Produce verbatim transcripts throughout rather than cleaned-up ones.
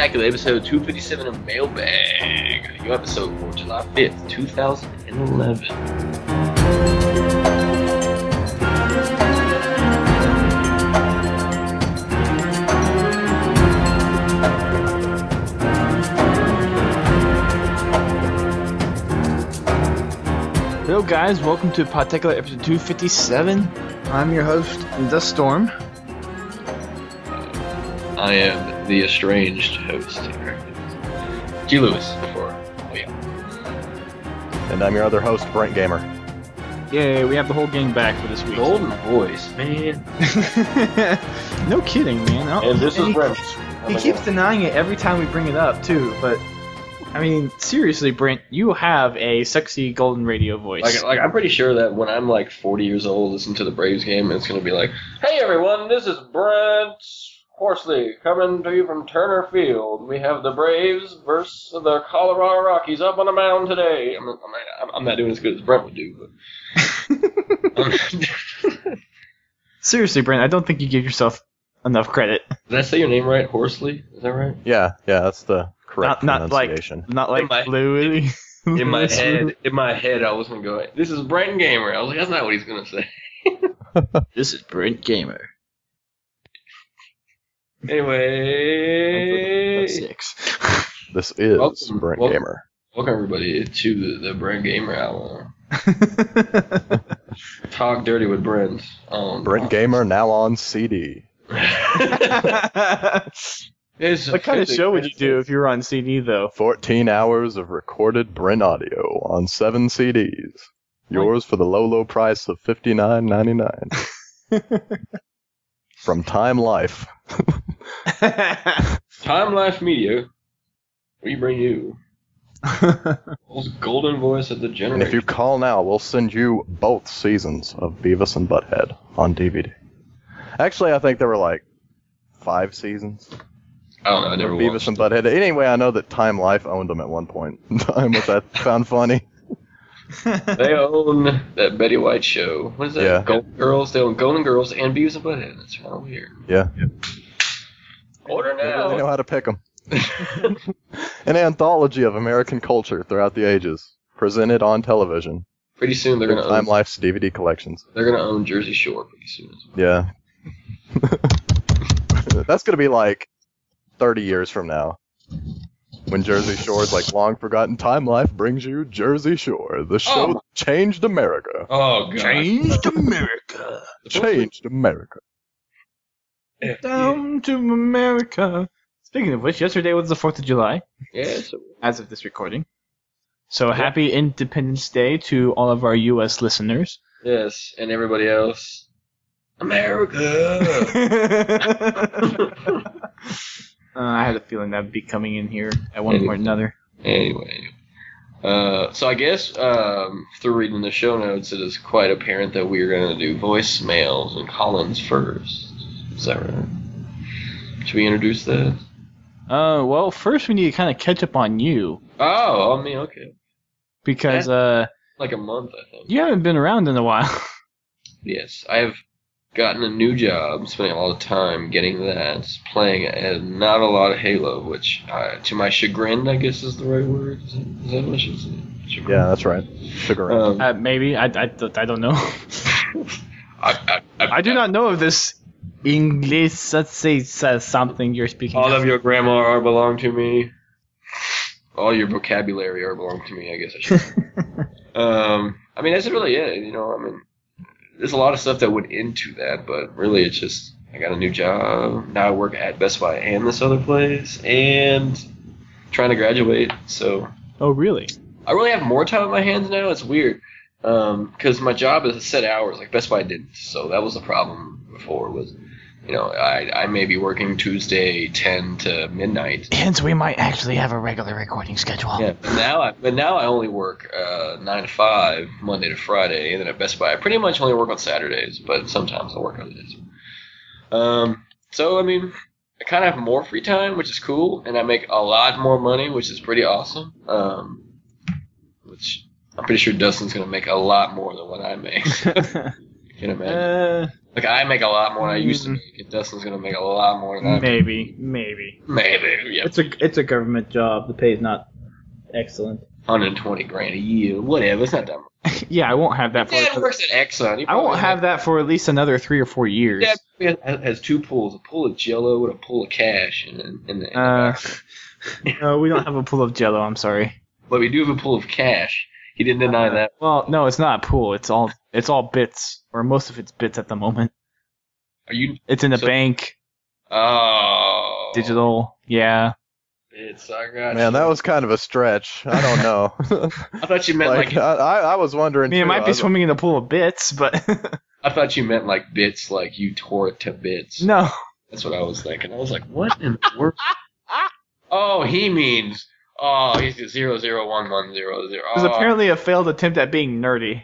Podtacular episode two fifty-seven of Mailbag. Your episode for July fifth, two thousand eleven. Hello guys, welcome to Podtacular episode two fifty-seven. I'm your host, The Storm. I am the estranged host here. G. Lewis before. Oh yeah. And I'm your other host, Brent Gamer. Yay, we have the whole gang back for this week. Golden voice, man. No kidding, man. I don't- And this and is he, Brent. he keeps denying it every time we bring it up, too, but... I mean, seriously, Brent, you have a sexy golden radio voice. Like, like, I'm pretty sure that when I'm like forty years old, listening to the Braves game, it's gonna be like, "Hey everyone, this is Brent Horsley coming to you from Turner Field. We have the Braves versus the Colorado Rockies up on the mound today." I'm, I'm, I'm not doing as good as Brent would do, but Seriously, Brent, I don't think you give yourself enough credit. did I say your name right? Horsley? Is that right? Yeah, yeah, that's the correct Not, not like, pronunciation. not like In my- Louis. In my head, in my head, I was gonna go, "This is Brent Gamer." I was like, "That's not what he's gonna say." This is Brent Gamer. Anyway, Six. This is Welcome- Brent welcome. Gamer. welcome everybody to the, the Brent Gamer Hour. Talk dirty with Brent. Um, Brent Gamer now on C D. It's What kind of fifty show would you do minutes. if you were on C D, though? fourteen hours of recorded Brent audio on seven C Ds. Yours for the low, low price of fifty-nine ninety-nine. From Time Life. Time Life Media? We bring you most golden voice of the And generation. if you call now, we'll send you both seasons of Beavis and Butthead on D V D. Actually, I think there were like five seasons. I don't know. I never Beavis watched and it. Butthead. Anyway, I know that Time Life owned them at one point in time, which I found funny. They own that Betty White show. What is that? Yeah. Golden Girls. They own Golden Girls and Beavis and Butthead. That's kind of weird. Yeah. Order They really know now. how to pick them. An anthology of American culture throughout the ages, presented on television. Pretty soon they're in gonna Time own. Life's D V D collections. They're gonna own Jersey Shore pretty soon as well. Yeah. That's gonna be like thirty years from now. When Jersey Shore's like long forgotten. Time Life brings you Jersey Shore. The show Oh. that changed America. Oh god. Changed America. Changed America. Yeah. Down to America. Speaking of which, yesterday was the fourth of July, Yeah. So, as of this recording. So happy Independence Day to all of our U S listeners. yes, and everybody else. America. uh, I had a feeling that would be coming in here at one Anyway. point or another. Anyway, uh, so I guess um, through reading the show notes, it is quite apparent that we are going to do voicemails and call-ins first. Is that right? Should we introduce that? Uh, well, first we need to kind of catch up on you, Oh, I mean, okay. because uh, Like a month, I think. you haven't been around in a while. Yes, I have gotten a new job, spending a lot of time getting that, playing and not a lot of Halo, which, uh, to my chagrin, I guess is the right word. Is that, is that what I should say? Chagrin. Yeah, that's right. Sugar. Um, Uh, maybe. I, I, I don't know. I, I, I, I do not know if this English, let's say, says something you're speaking All of your grammar are belong to me. All your vocabulary are belong to me, I guess I should. um, I mean, that's really it. You know, I mean, there's a lot of stuff that went into that, but really it's just, I got a new job. Now I work at Best Buy and this other place, and trying to graduate, so Oh, really? I really have more time on my hands now. It's weird. Because my job is set hours, like Best Buy didn't, so that was the problem before, was, you know, I I may be working Tuesday ten to midnight. Hence, we might actually have a regular recording schedule. Yeah, but now I but now I only work uh, nine to five Monday to Friday, and then at Best Buy I pretty much only work on Saturdays, but sometimes I work other days. Um, so I mean, I kind of have more free time, which is cool, and I make a lot more money, which is pretty awesome. Um, which I'm pretty sure Dustin's gonna make a lot more than what I make. Can imagine. Uh, Like I make a lot more than I used to Mm. make, and Dustin's gonna make a lot more than I. maybe, maybe. Maybe, yeah. It's a it's a government job. The pay is not excellent. one hundred twenty grand a year, whatever. It's not that much. Yeah, I won't have that for. Dad works at Exxon. He I won't probably have that for at least another three or four years. Dad has, has two pools: a pool of Jello and a pool of cash. In, in the, in the Uh, back. no, we don't have a pool of Jello. I'm sorry. But we do have a pool of cash. He didn't deny that. Well, no, it's not a pool. It's all it's all bits, or most of it's bits at the moment. Are you? It's in the So- bank, Oh, digital. Yeah. It's I got Man, you. that was kind of a stretch. I don't know. I thought you meant like, like, I, I I was I wondering. mean, it too. might be I- swimming in a pool of bits, but I thought you meant like bits, like you tore it to bits. no. That's what I was thinking. I was like, what in the world? Oh, he means. Oh, he's zero zero one one zero zero. It was Oh. apparently a failed attempt at being nerdy.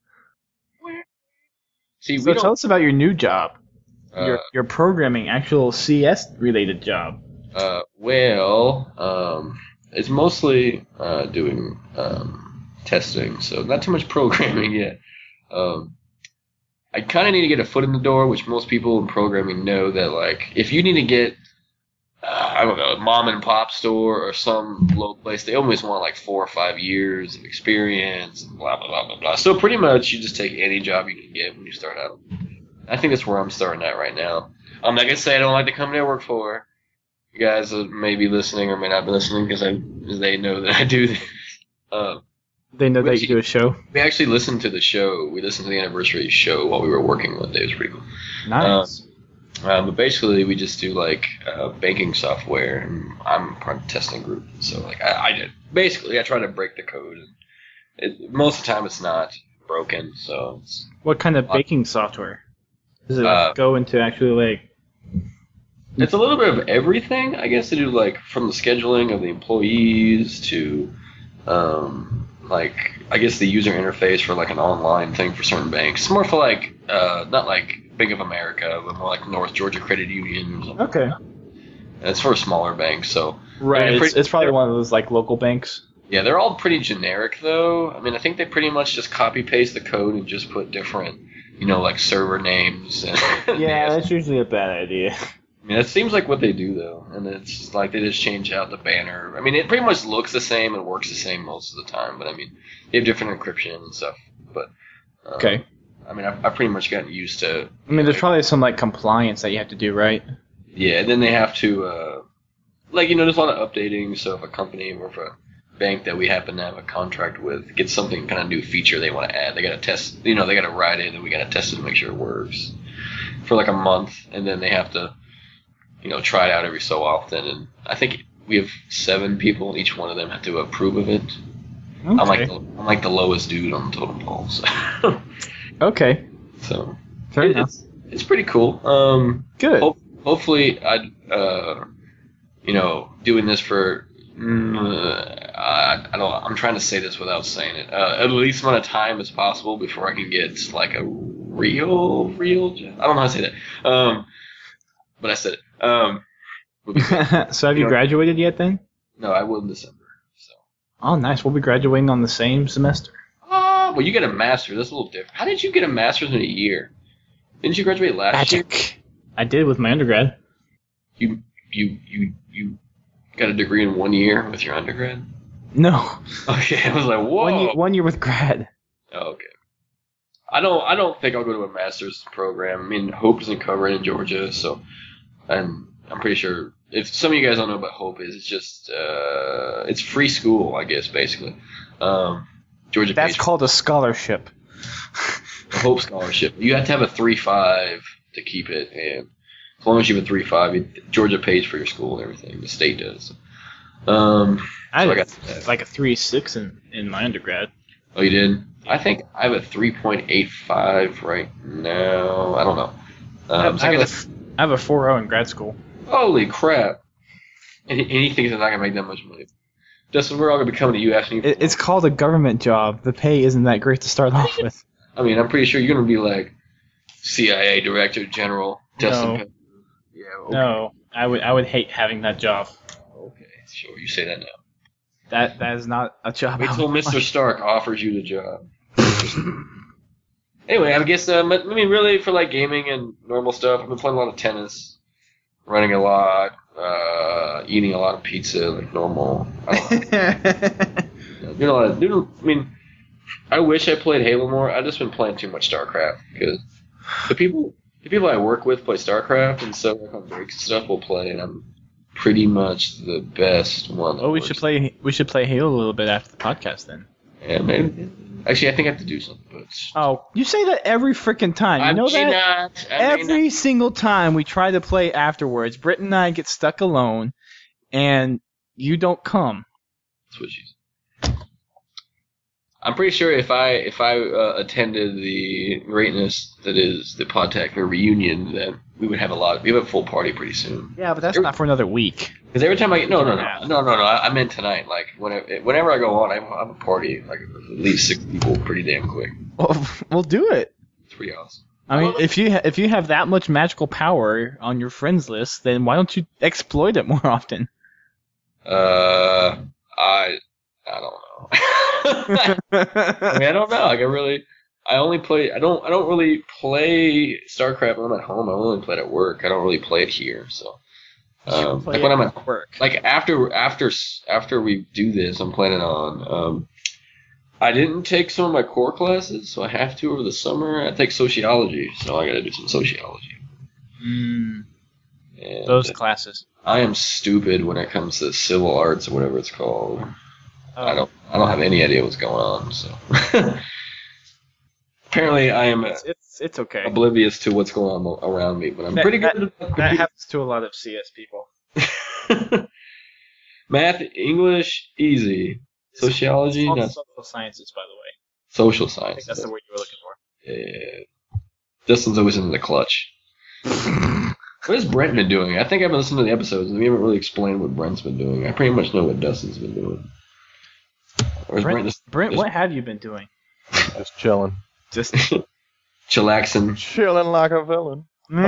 See, So we tell don't. us about your new job, Uh, your your programming, actual C S related job. Uh, well, um, it's mostly uh, doing um, testing, so not too much programming yet. Um, I kind of need to get a foot in the door, which most people in programming know that, like, if you need to get, uh, I don't know, a mom and pop store or some low place, they always want like four or five years of experience, and blah blah blah blah blah. So pretty much, you just take any job you can get when you start out. I think that's where I'm starting at right now. I'm not gonna say I don't like the company I work for. You guys may be listening or may not be listening because I they know that I do this. Um, They know that Which- you do a show. we actually listened to the show. We listened to the anniversary show while we were working one day. It was pretty cool. Nice. Um, but basically, we just do like uh, banking software, and I'm part of the testing group. So like I, I did basically I try to break the code. And it, most of the time, it's not broken. So it's, What kind of baking software? Does it Uh, go into actually like? it's a little bit of everything, I guess. To do like from the scheduling of the employees to um, like I guess the user interface for like an online thing for certain banks. It's more for like uh, not like Bank of America, but more like North Georgia Credit Union. Or something. Okay. And it's for smaller banks, so Right. I mean, It's, pretty- it's probably one of those like local banks. yeah, they're all pretty generic though. I mean, I think they pretty much just copy paste the code and just put different, you know, like server names. And Yeah, that's usually a bad idea. I mean, it seems like what they do though, and it's like they just change out the banner. I mean, it pretty much looks the same and works the same most of the time, but I mean, they have different encryption and stuff. But um, Okay. I mean, I've, I've pretty much gotten used to. I mean, there's like, probably some like compliance that you have to do, right? Yeah, and then they have to, uh, like, you know, there's a lot of updating. So if a company or if a bank that we happen to have a contract with gets something kind of new feature they want to add, they got to test, you know, they got to write it and we got to test it to make sure it works for like a month. And then they have to, you know, try it out every so often. And I think we have seven people. Each one of them have to approve of it. Okay. I'm like the, I'm like the lowest dude on the totem pole. So, okay. so Fair it- enough. it's, it's pretty cool. Um, Good. Hope, hopefully, I, uh, you know, doing this for, mm, I, I don't. I'm trying to say this without saying it. Uh, at least amount of time as possible before I can get like a real, real job. I don't know how to say that. Um, but I said it. Um, would be good. So have You you know- graduated yet then? no, I will in December. So. Oh, nice. We'll be graduating on the same semester. Ah, well, you get a master's. That's a little different. How did you get a master's in a year? Didn't you graduate last year? Magic. I did with my undergrad. You, you, you, you got a degree in one year with your undergrad? No. Okay, I was like, whoa. One year, one year with grad. Oh, okay. I don't. I don't think I'll go to a master's program. I mean, Hope doesn't cover it in Georgia, so and I'm pretty sure if some of you guys don't know what Hope is, it's just uh, it's free school, I guess, basically. Um, Georgia. That's pays called a scholarship. the Hope Scholarship. You have to have a three five to keep it, and as long as you have a three five, Georgia pays for your school and everything. The state does. Um, I so I had got like a three six in, in my undergrad. Oh, you did? I think I have a three point eight five right now. I don't know. Um, so I, I have guess- a, I have a four oh in grad school. holy crap. And, and he thinks he's not going to make that much money. Justin, we're all going to be coming to you asking you. It, it's called a government job. The pay isn't that great to start off with. I mean, I'm pretty sure you're going to be like C I A Director General. Justin. No. Pe- Yeah, okay. No, I would I would hate having that job. Okay, sure. You say that now. That that is not a job. Wait I till would Mister want. Stark offers you the job. Anyway, I guess um, I mean really for like gaming and normal stuff, I've been playing a lot of tennis, running a lot, uh, eating a lot of pizza like normal. I don't know. Doing a lot of, doing, I mean, I wish I played Halo more. I've just been playing too much StarCraft because the people the people I work with play StarCraft, and so like on breaks and stuff we'll play, and I'm pretty much the best one. Oh, we should play. We should play Halo a little bit after the podcast then. Yeah, maybe. Actually, I think I have to do something. But Oh, you say that every freaking time. You I know may that? not. I may Every not. single time we try to play afterwards, Britt and I get stuck alone, and you don't come. That's what she's. I'm pretty sure if I if I uh, attended the greatness that is the Podtech reunion, that we would have a lot. We have a full party pretty soon. Yeah, but that's not for another week. Because every time I get no no no Yeah. no no no I, I meant tonight. Like whenever whenever I go on, I have, I have a party like at least six people pretty damn quick. Well, we'll do it. It's pretty awesome. I mean, if you ha- if you have that much magical power on your friends list, then why don't you exploit it more often? Uh, I I don't know. I mean, I don't know. Like I really, I only play. I don't. I don't really play StarCraft when I'm at home. I only play it at work. I don't really play it here. So, um, Play like when it I'm at at work. like after after after we do this, I'm planning on. Um, I didn't take some of my core classes, so I have to over the summer. I take sociology, so I got to do some sociology. Mm, And those classes. I am stupid when it comes to civil arts or whatever it's called. Oh. I don't. I don't have any idea what's going on. So apparently, I am It's it's, it's okay. oblivious to what's going on around me. But I'm That- pretty that- good at That happens to a lot of C S people. math, English, easy. Sociology, All not social sciences, by the way. social I think science. that's the word you were looking for. Yeah. Justin's always in the clutch. What has Brent been doing? I think I haven't listened to the episodes, and we haven't really explained what Brent's been doing. I pretty much know what Dustin's been doing. Or is Brent, Brent, just, Brent, just what have you been doing? Just chilling. Just. chillaxing? Chilling like a villain.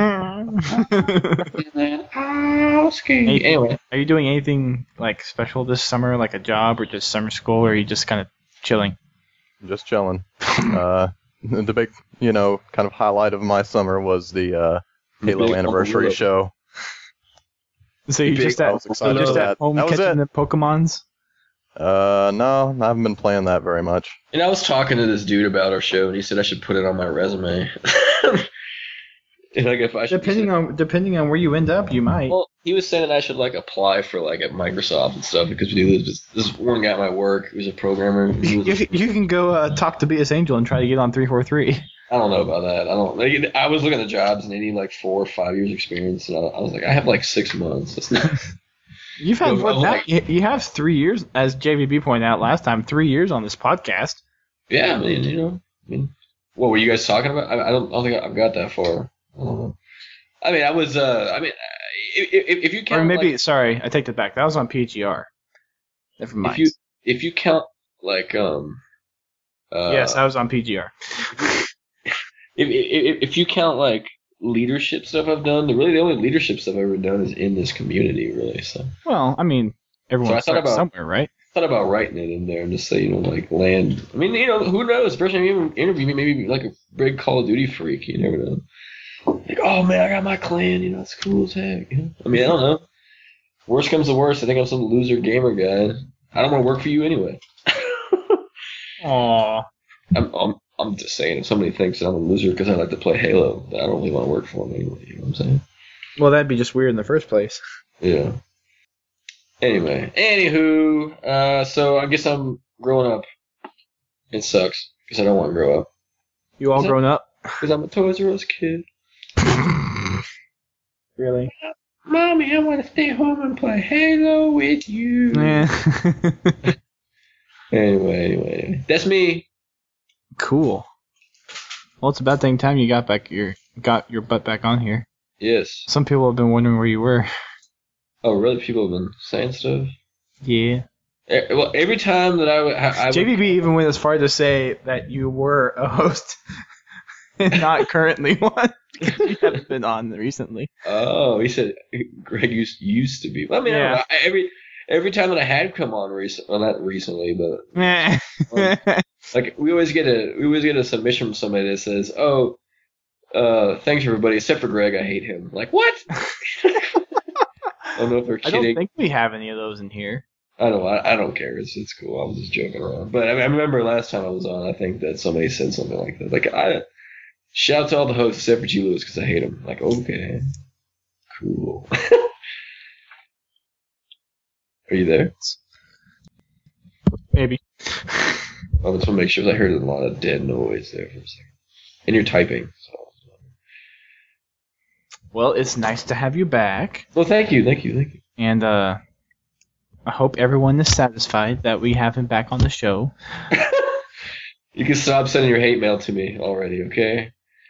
Oh, ski. Anyway, Are you doing anything like special this summer, like a job or just summer school, or are you just kind of chilling? Just chilling. uh, the big, you know, kind of highlight of my summer was the uh, Halo Big anniversary Uncle show. So you Big- just I at, was excited just for at that. home That was catching it. the Pokemons? Uh, no, I haven't been playing that very much. and I was talking to this dude about our show, and he said I should put it on my resume. And, like if I should, Depending on depending on where you end up, you might. well, he was saying I should like apply for like at Microsoft and stuff because we do this. This one guy at my work who's a programmer. He was, You, you can go uh, talk to B S Angel and try to get on three forty-three. I don't know about that. I don't. Like, I was looking at jobs and they need like four or five years experience, and I, I was like, I have like six months. That's not. You've had Well, more than that. like- You, you have three years, as J V B pointed out last time, three years on this podcast. Yeah, I mean, you know, I mean, what were you guys talking about? I, I don't. I don't think I've got that far. I don't know. I mean, I was. Uh, I mean, if, if, if you count, Or maybe, like, sorry, I take that back. That was on P H E R. Never mind. if you if you count like um. Uh, yes, I was on P G R. If, if if you count like leadership stuff I've done, the really the only leadership stuff I've ever done is in this community, really. So Well, I mean, everyone So I thought starts about- somewhere, right? I thought about writing it in there and just say, you know, like land. I mean, you know, who knows? The person you interview me, maybe like a big Call of Duty freak. You never know. Like, oh man, I got my clan. You know, it's cool as heck. You know? I mean, I don't know. Worst comes to worst, I think I'm some loser gamer guy. I don't want to work for you anyway. Aw. I'm, I'm I'm just saying, if somebody thinks that I'm a loser because I like to play Halo, I don't really want to work for them anyway. You know what I'm saying? Well, that'd be just weird in the first place. Yeah. Anyway, anywho, uh, so I guess I'm growing up. It sucks because I don't want to grow up You all Is that- grown up? because I'm a Toys R Us kid. Really? Mommy, I want to stay home and play Halo with you. Yeah. Anyway, anyway, that's me. Cool. Well, it's about dang time you got back your got your butt back on here. Yes. Some people have been wondering where you were. Oh, really? People have been saying stuff. Yeah. Eh, Well, every time that I would, I I would J V B even went as far to say that you were a host and not currently one. You haven't been on recently. oh, he said Greg used used to be. Well, I mean, I don't Yeah. know. I- every every time that I had come on recently, well, not recently, but Meh. um, like we always get a we always get a submission from somebody that says, "Oh, uh, thanks everybody, except for Greg. I hate him." Like what? I don't know if they're I kidding. don't think we have any of those in here. I don't. I, I don't care. It's it's cool. I'm just joking around. But I, mean, I remember last time I was on, I think that somebody said something like that. Like I shout out to all the hosts except for G. Lewis because I hate him. Like okay, cool. Are you there? Maybe. I just want to make sure. 'Cause I heard a lot of dead noise there for a second. And you're typing. So. Well, it's nice to have you back, Well, thank you, thank you, thank you. and uh, I hope everyone is satisfied that we have him back on the show. You can stop sending your hate mail to me already, okay?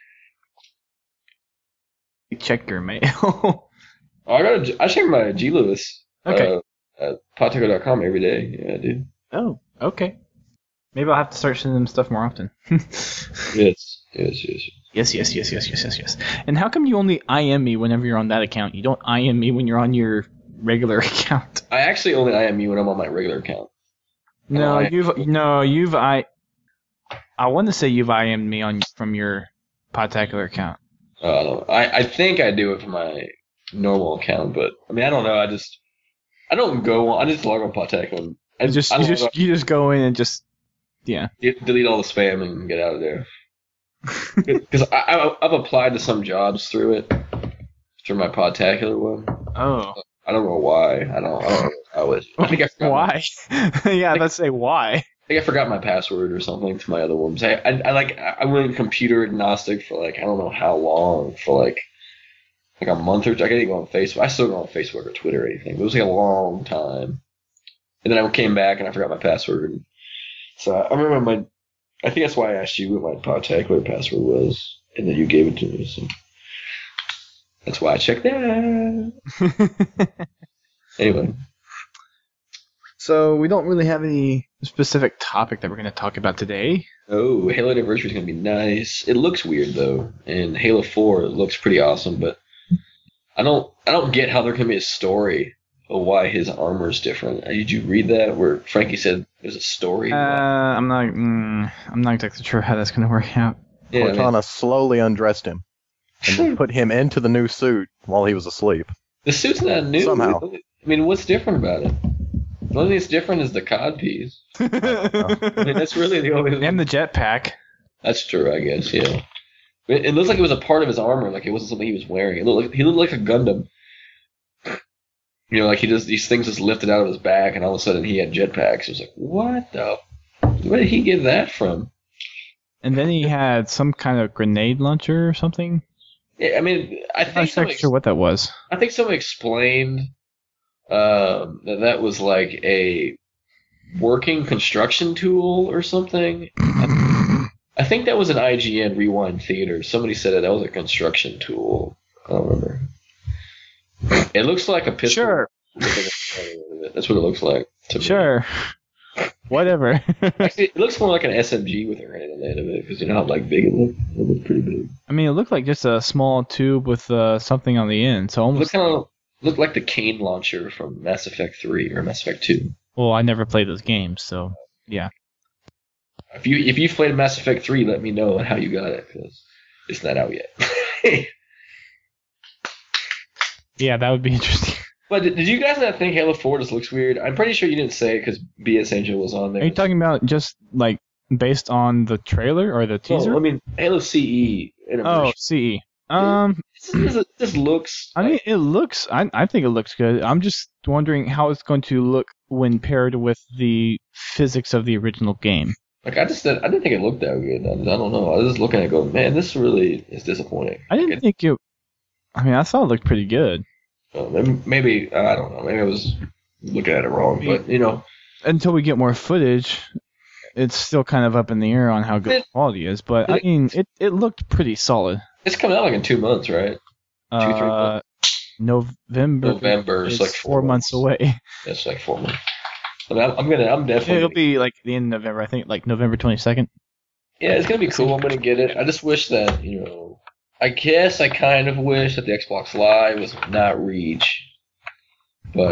Check your mail. Oh, I got. I check my G. Lewis. Okay. Uh, at podtaco dot com every day. Yeah, dude. Oh, okay. Maybe I'll have to start sending them stuff more often. Yes, yes, yes. Yes, yes, yes, yes, yes, yes, yes. And how come you only I M me whenever you're on that account? You don't I M me when you're on your regular account? I actually only I M you when I'm on my regular account. No, Oh, I- you've no, you've I. I want to say you've I M'd me on from your Podtacular account. Uh, I, don't know. I I think I do it for my normal account, but I mean I don't know. I just I don't go on. I just log on Podtaco and I You just I you don't just know, you just go in and just yeah. de- delete all the spam and get out of there. Because I, I I've applied to some jobs through it through my Podtacular one. Oh, I don't know why. I don't. I don't know how it. I think I forgot why? yeah, let's say why. I think I forgot my password or something to my other ones. I, I, I like I went computer agnostic for like I don't know how long for like like a month or two. I didn't go on Facebook. I still go on Facebook or Twitter or anything. But it was like a long time. And then I came back and I forgot my password. And so I remember my. I think that's why I asked you what my Podtacular password was, and then you gave it to me. So that's why I checked that. Anyway. So we don't really have any specific topic that we're going to talk about today. Oh, Halo Anniversary is going to be nice. It looks weird though, and Halo four looks pretty awesome, but I don't I don't get how there can be a story of why his armor is different. Uh, Did you read that where Frankie said there's a story? Uh, I'm not. Mm, I'm not exactly sure how that's going to work out. yeah, I mean, Cortana slowly undressed him and then put him into the new suit while he was asleep. the suit's not new. Somehow. I mean, what's different about it? The only thing that's different is the C O D piece. I mean, that's really the only thing. And the jetpack. That's true, I guess. Yeah. It, it looks like it was a part of his armor, like it wasn't something he was wearing. It looked like, he looked like a Gundam. You know, like he just these things just lifted out of his back, and all of a sudden he had jetpacks. It was like, what the? Where did he get that from? And then he had some kind of grenade launcher or something. Yeah, I mean, I I'm think not exactly someone, sure what that was. I think someone explained um, that that was like a working construction tool or something. I, I think that was an I G N Rewind Theater. Somebody said that that was a construction tool. I don't remember. It looks like a pistol. Sure. That's what it looks like to me. Sure. Whatever. Actually, it looks more like an S M G with a grenade on the end of it, because you know how like big it looked. It looked pretty big. I mean, it looked like just a small tube with uh, something on the end. So It almost. looked kind of looked like the Kane launcher from Mass Effect three or Mass Effect two. Well, I never played those games, so yeah. If you if you've played Mass Effect three, let me know how you got it, because it's not out yet. Yeah, that would be interesting. But did, did you guys not think Halo four just looks weird? I'm pretty sure you didn't say it because B S Angel was on there. Are you talking about just like based on the trailer or the teaser? No, I mean Halo C E. Oh, C E. Um, This, this, this looks. I mean, it looks. I I think it looks good. I'm just wondering how it's going to look when paired with the physics of the original game. Like I just did, I didn't think it looked that good. I, I don't know. I was just looking at it going, man, this really is disappointing. I didn't It- think it. I mean, I thought it looked pretty good uh, maybe, maybe I don't know. Maybe I was looking at it wrong. But you know, until we get more footage. It's still kind of up in the air on how good It- the quality is, but I it- mean, it it looked pretty solid. it's coming out like in two months, right? Two, three Uh, November. November. It's It's like four months away. That's like four months. I mean, I'm, I'm gonna, I'm definitely. It'll be like the end of November. I think like November twenty-second. Yeah, it's gonna be cool. I'm gonna get it. I just wish that you know. I guess I kind of wish that the Xbox Live was not Reach, but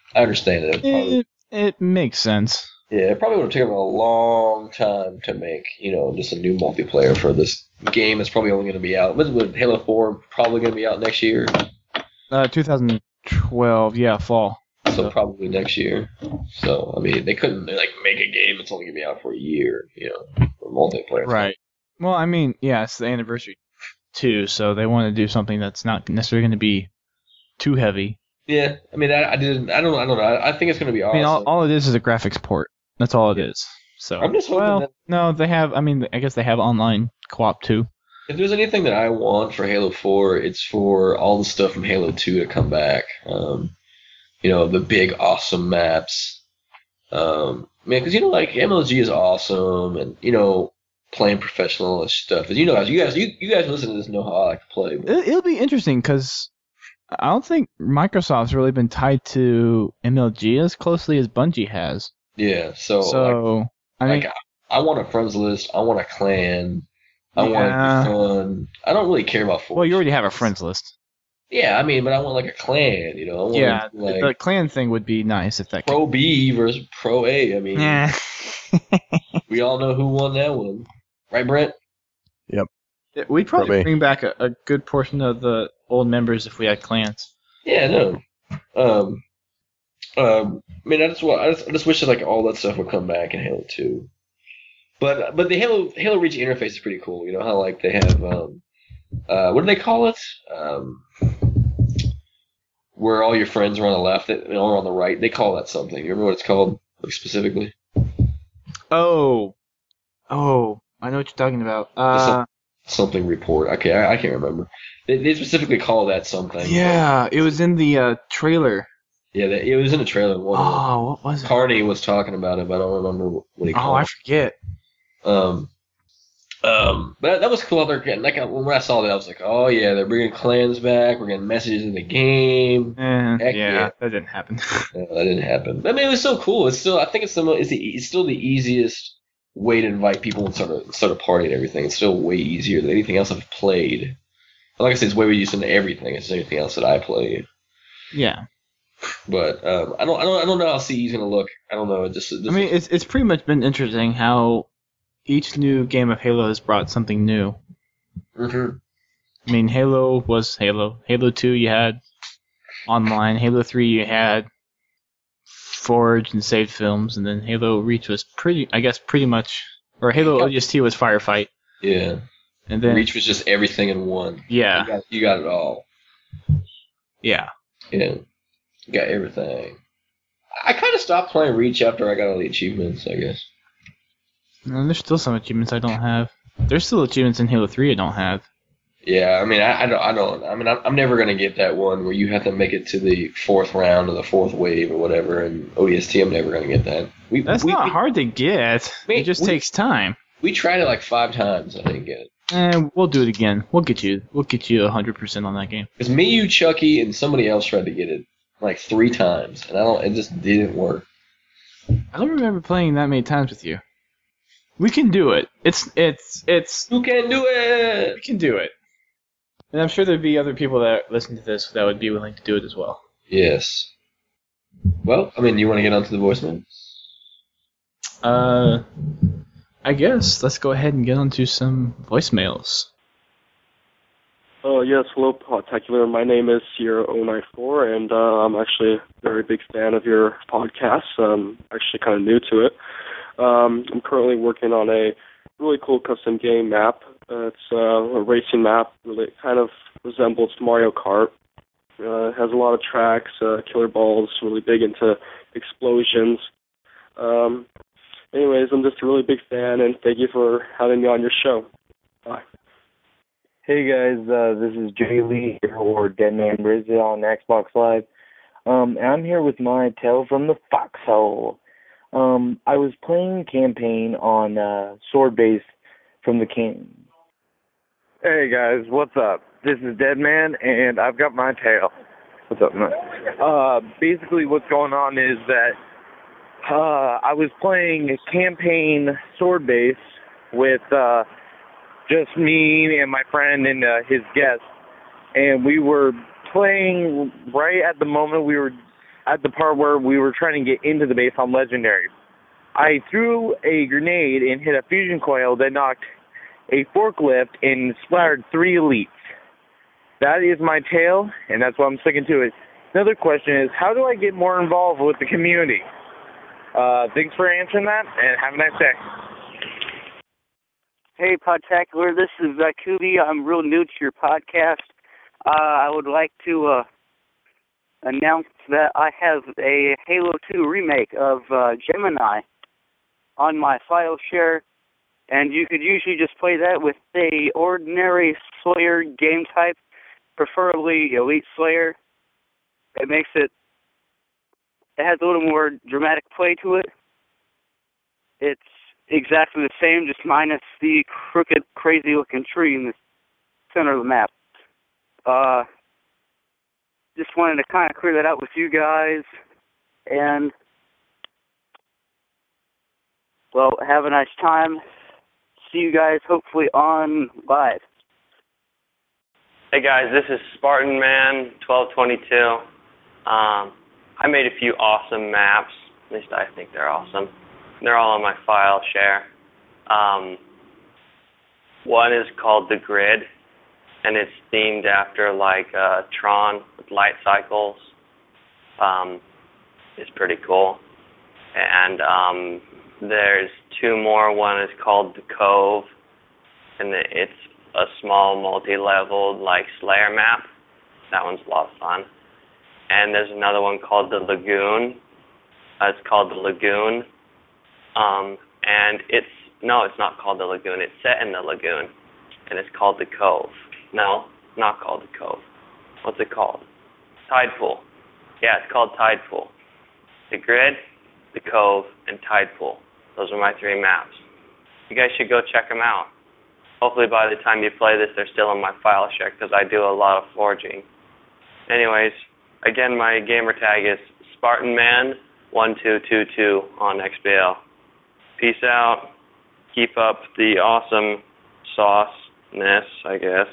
I understand it. Probably, It, it makes sense. yeah, it probably would have taken a long time to make, you know, just a new multiplayer for this game. That's probably only going to be out. With, with Halo four probably going to be out next year, Uh, twenty twelve, yeah, fall. so probably next year. So I mean, they couldn't like make a game that's only going to be out for a year, you know, for multiplayer. Right. Well, I mean, yeah, it's the anniversary too, so they want to do something that's not necessarily going to be too heavy. Yeah, I mean, I, I didn't, I don't, I don't know. I, I think it's going to be I awesome. mean, all, all it is is a graphics port. That's all it is. So I'm just hoping well, that no, they have. I mean, I guess they have online co-op too. if there's anything that I want for Halo four, it's for all the stuff from Halo two to come back. Um, you know, the big awesome maps. Um, man, because you know, like M L G is awesome, and you know, playing professional and stuff. And you know, guys, you guys, you, you guys listen to this know how I like to play. But It, it'll be interesting because I don't think Microsoft's really been tied to M L G as closely as Bungie has. yeah, so, So like, I mean, like, I, I want a friends list. I want a clan. I want Yeah. it to be fun. I don't really care about. well, you already have a friends list. Yeah, I mean, but I want like a clan. You know, I want Yeah, like the clan thing would be nice if that. Pro B versus Pro A. I mean, Could... Yeah. we all know who won that one, right, Brent? We'd probably Probably. bring back a, a good portion of the old members if we had clans. Yeah, no. Um, um, I mean, I just want, I just, I just wish that like all that stuff would come back in Halo two. But but the Halo Halo Reach interface is pretty cool. You know how like they have um, uh, what do they call it? Um, where all your friends are on the left and all are on the right. They call that something. You remember what it's called, like specifically? Oh, oh, I know what you're talking about. Uh, Something report. Okay, I, I can't remember. They, they specifically call that something. yeah, it was in the uh, trailer. Yeah, they, it was in the trailer. One of them. Oh, what was it? Carney was talking about it, but I don't remember what he Oh, called I it. forget. Um, um, but that was cool. They're getting like when I saw that, I was like, oh yeah, they're bringing clans back. We're getting messages in the game. Eh, Heck yeah, yeah. that didn't happen. No, that didn't happen. I mean, it was so cool. It's still, I think it's the, mo- it's, the, it's still the easiest way to invite people and start a start a party and everything. It's still way easier than anything else I've played. But like I said, it's way easier than everything. It's anything else that I played. Yeah, But um, I don't, I don't, I don't know how C E's gonna look. I don't know. It just, it just I mean, it's it's pretty much been interesting how each new game of Halo has brought something new. Mhm. I mean, Halo was Halo. Halo two, you had online. Halo three, you had Forge and saved films, and then Halo Reach was pretty, I guess, pretty much, or Halo O D S T was Firefight, yeah. and then Reach was just everything in one. You yeah, got, you got it all. yeah. Yeah, you got everything. I kind of stopped playing Reach after I got all the achievements, I guess. And there's still some achievements I don't have. There's still achievements in Halo three I don't have. Yeah, I mean, I, I don't, I don't, I mean, I'm, I'm never gonna get that one where you have to make it to the fourth round or the fourth wave or whatever. And O D S T, I'm never gonna get that. We, That's we, not we, hard to get. Wait, it just we- takes time. We tried it like five times. I didn't get it. And we'll do it again. We'll get you. We'll get you one hundred percent on that game. Because me, you, Chucky, and somebody else tried to get it like three times, and I don't. It just didn't work. I don't remember playing that many times with you. We can do it. It's it's it's. Who can do it? We can do it. And I'm sure there'd be other people that listen to this that would be willing to do it as well. Yes. Well, I mean, you want to get onto the voicemail? Uh, I guess let's go ahead and get onto some voicemails. Uh, yes, hello, Podtacular. My name is Sierra zero nine four, and uh, I'm actually a very big fan of your podcast. I'm actually kind of new to it. Um, I'm currently working on a really cool custom game map. Uh, it's uh, a racing map. Really kind of resembles Mario Kart. Uh, it has a lot of tracks, uh, killer balls, really big into explosions. Um, anyways, I'm just a really big fan, and thank you for having me on your show. Bye. Hey guys, uh, this is Jay Lee here, or Deadman Brazil on Xbox Live. Um, and I'm here with my tale from the foxhole. Um, I was playing campaign on uh, Sword Base from the King. Hey guys, what's up? This is Deadman, and I've got my tale. What's up, man? Uh, basically, what's going on is that uh, I was playing campaign Sword Base with. Uh, Just me and my friend and uh, his guest, and we were playing right at the moment we were at the part where we were trying to get into the base on Legendary. I threw a grenade and hit a fusion coil that knocked a forklift and splattered three elites. That is my tale, and that's why I'm sticking to it. Another question is, how do I get more involved with the community? Uh, thanks for answering that, and have a nice day. Hey, Podtacular, this is uh, Kubi. I'm real new to your podcast. Uh, I would like to uh, announce that I have a Halo two remake of uh, Gemini on my file share, and you could usually just play that with a ordinary Slayer game type, preferably Elite Slayer. It makes it, it has a little more dramatic play to it. It's exactly the same, just minus the crooked, crazy-looking tree in the center of the map. Uh, just wanted to kind of clear that out with you guys, and, well, have a nice time. See you guys hopefully on live. Hey guys, this is Spartan Man twelve twenty-two. Um, I made a few awesome maps. At least I think they're awesome. They're all on my file share. Um, one is called The Grid, and it's themed after like uh, Tron with light cycles. Um, it's pretty cool. And um, there's two more. One is called The Cove, and it's a small multi-leveled like Slayer map. That one's a lot of fun. And there's another one called The Lagoon. Uh, it's called The Lagoon. Um, and it's, no, it's not called The Lagoon. It's set in the lagoon. And it's called The Cove. No, not called The Cove. What's it called? Tide Pool. Yeah, it's called Tide Pool. The Grid, The Cove, and Tide Pool. Those are my three maps. You guys should go check them out. Hopefully by the time you play this, they're still in my file share because I do a lot of forging. Anyways, again, my gamer tag is Spartan Man one two two two on X B L. Peace out. Keep up the awesome sauceness, I guess.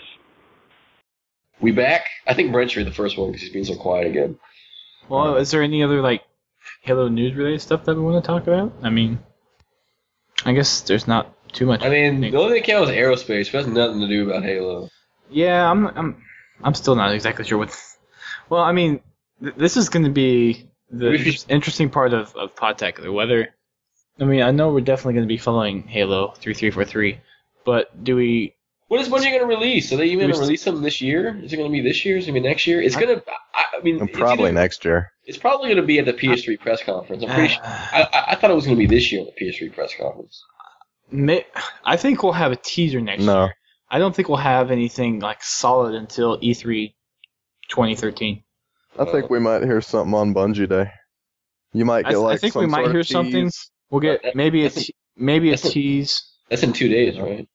We back? I think Brent should be the first one because he's being so quiet again. Well, is there any other like Halo news related stuff that we want to talk about? I mean, I guess there's not too much. I mean, the only thing that counts is aerospace. It has nothing to do about Halo. Yeah, I'm I'm I'm still not exactly sure what. Well, I mean, th- this is going to be the We should- interesting part of of Podtacular. Whether, I mean, I know we're definitely going to be following Halo three three four three, but do we? What is Bungie going to release? Are they even going to We- release something this year? Is it going to be this year? Is it going to be next year? It's going to. I, I mean, And it's probably either- next year. It's probably going to be at the P S three press conference. I'm pretty. Sure, I, I I thought it was going to be this year at the P S three press conference. May, I think we'll have a teaser next No. year. I don't think we'll have anything like solid until E three twenty thirteen. I think we might hear something on Bungie Day. You might I, get th- like I think some we might sort of hear something. tease. We'll get That- maybe a that's te- maybe a that's a- tease. That's in two days, right?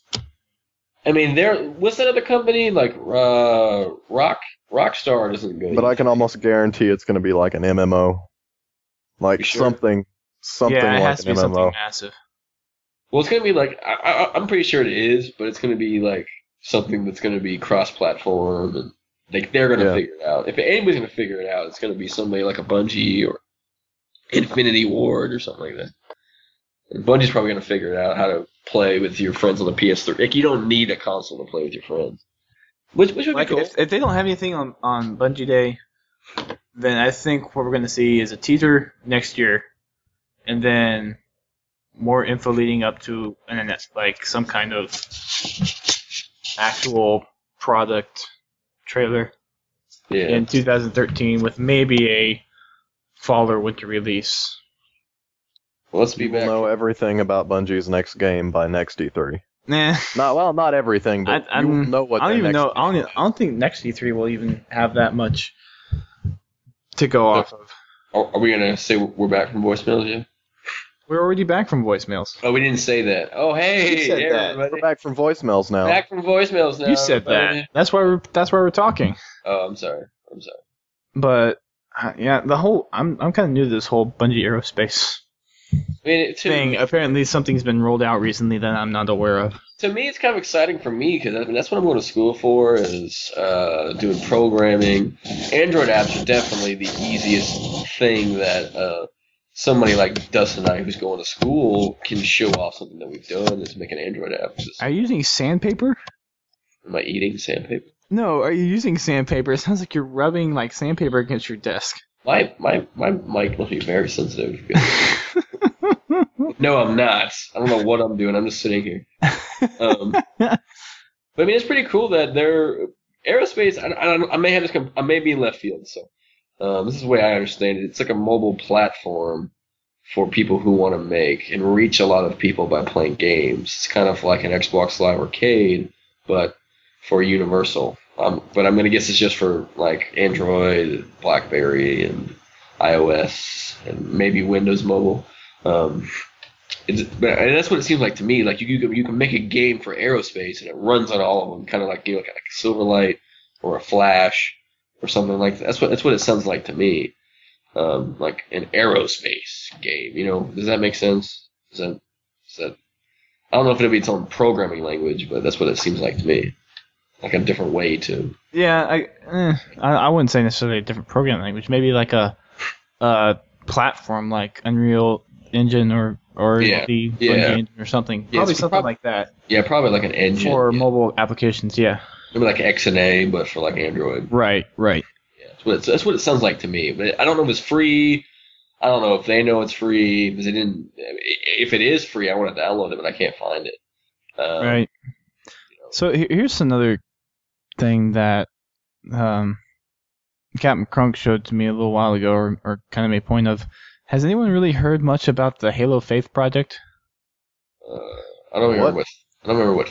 I mean, there. What's that other company like? Uh, Rock Rockstar doesn't go. But I can almost guarantee it's going to be like an M M O, like You sure? something, something yeah, it like has to an be M M O. something massive. Well, it's going to be like. I, I, I'm pretty sure it is, but it's going to be like something that's going to be cross-platform, and like they're going to Yeah. figure it out. If anybody's going to figure it out, it's going to be somebody like a Bungie or Infinity Ward or something like that. And Bungie's probably going to figure it out how to play with your friends on the P S three. Like, you don't need a console to play with your friends. Which, which would Like be cool. if, if they don't have anything on on Bungie Day, then I think what we're going to see is a teaser next year, and then more info leading up to, and then that's like some kind of actual product trailer yeah. in two thousand thirteen with maybe a fall or winter release. Well, let's be We'll back. know everything about Bungie's next game by next E three. Nah, Not well, not everything, I, but I'm, you will know what. I don't their even next know. I don't. game e- I don't think next E three will even have that much to go off of. Are, are we going to say we're back from voicemails yet? We're already back from voicemails. Oh, we didn't say that. Oh, hey, You said hey, that. everybody. We're back from voicemails now. Back from voicemails now. You said everybody. that. That's why we're. That's why we're talking. Oh, I'm sorry. I'm sorry. But uh, yeah, the whole. I'm. I'm kind of new to this whole Bungie aerospace I mean, it, to, thing. Apparently, something's been rolled out recently that I'm not aware of. to me, it's kind of exciting for me because I mean, that's what I'm going to school for is uh, doing programming. Android apps are definitely the easiest thing that uh, somebody like Dustin and I, who's going to school, can show off something that we've done is make an Android app. Just, Are you using sandpaper? am I eating sandpaper? No, are you using sandpaper? It sounds like you're rubbing like sandpaper against your desk. My my my mic must be very sensitive. No, I'm not. I don't know what I'm doing. I'm just sitting here. Um, but I mean, it's pretty cool that they're aerospace. I, I, I may have this. I may be in left field. So um, this is the way I understand it. It's like a mobile platform for people who want to make and reach a lot of people by playing games. It's kind of like an Xbox Live Arcade, but for Universal. Um, but I'm gonna guess it's just for like Android, BlackBerry, and iOS, and maybe Windows Mobile. Um, it's, but and that's what it seems like to me. Like you, you can, you can make a game for aerospace, and it runs on all of them, kind of like you know, like a Silverlight or a Flash or something like that. That's what that's what it sounds like to me. Um, like an aerospace game. You know, does that make sense? Is that is that? I don't know if it'll be its own programming language, but that's what it seems like to me. Like a different way to. Yeah, I, eh, I I wouldn't say necessarily a different programming language. Maybe like a, a platform like Unreal Engine or or Yeah, the yeah. Unreal Engine or something. Yeah, Probably it's something prob- like that Yeah, probably like an engine for yeah. mobile applications. Yeah. Maybe like X N A, but for like Android. Right. Right. Yeah, that's what, it's, that's what it sounds like to me. But I don't know if it's free. I don't know if they know it's free because they didn't. If it is free, I want to download it, but I can't find it. Um, Right. you know. So he- here's another thing that um, Captain Crunk showed to me a little while ago, or, or kind of made point of. Has anyone really heard much about the Halo Faith project? Uh, I don't remember What? what. I don't remember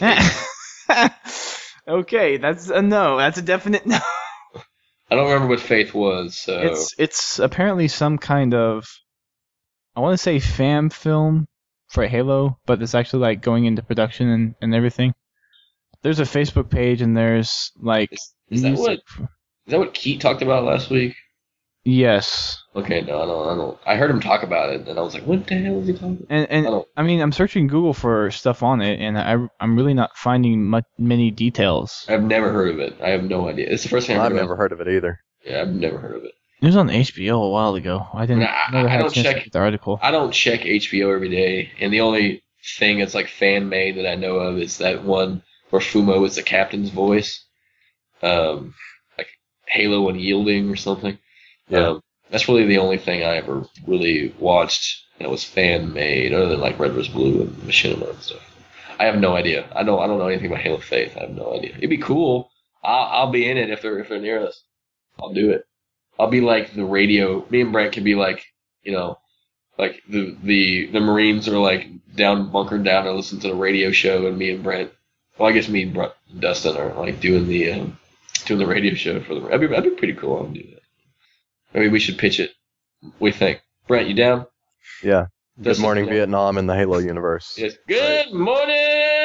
what. Okay, that's a no. That's a definite no. I don't remember what Faith was. So It's it's apparently some kind of, I want to say fan film for Halo, but it's actually like going into production and, and everything. There's a Facebook page and there's like is, is that what? Is that what Keith talked about last week? Yes. Okay, no, I don't. I don't. I heard him talk about it, and I was like, "What the hell is he talking about?" And and I don't- I mean I'm searching Google for stuff on it and I I'm really not finding much many details. I've never heard of it. I have no idea. It's the first time I've I've heard never of heard of it either. it. Yeah, I've never heard of it. It was on H B O a while ago. I didn't Nah, I- never I had a don't chance check- to get the article. I don't check H B O every day, and the only thing that's like fan made that I know of is that one where Fumo is the captain's voice, um, like Halo Unyielding or something. Yeah. Um, that's really the only thing I ever really watched that was fan made, other than like Red vs. Blue and Machinima and stuff. I have no idea. I don't. I don't know anything about Halo Faith. I have no idea. It'd be cool. I'll, I'll be in it if they're if they're near us. I'll do it. I'll be like the radio. Me and Brent can be like, you know, like the the the Marines are like down bunkered down and listen to the radio show, and me and Brent. Well, I guess me and Brent, Dustin are like doing the um, doing the radio show for the. That'd be, that'd be pretty cool. I'll do that. Maybe we should pitch it. What do you think, Brent? You down? Yeah. Good Dustin, morning, you know? Vietnam in the Halo universe. Yes. Good morning.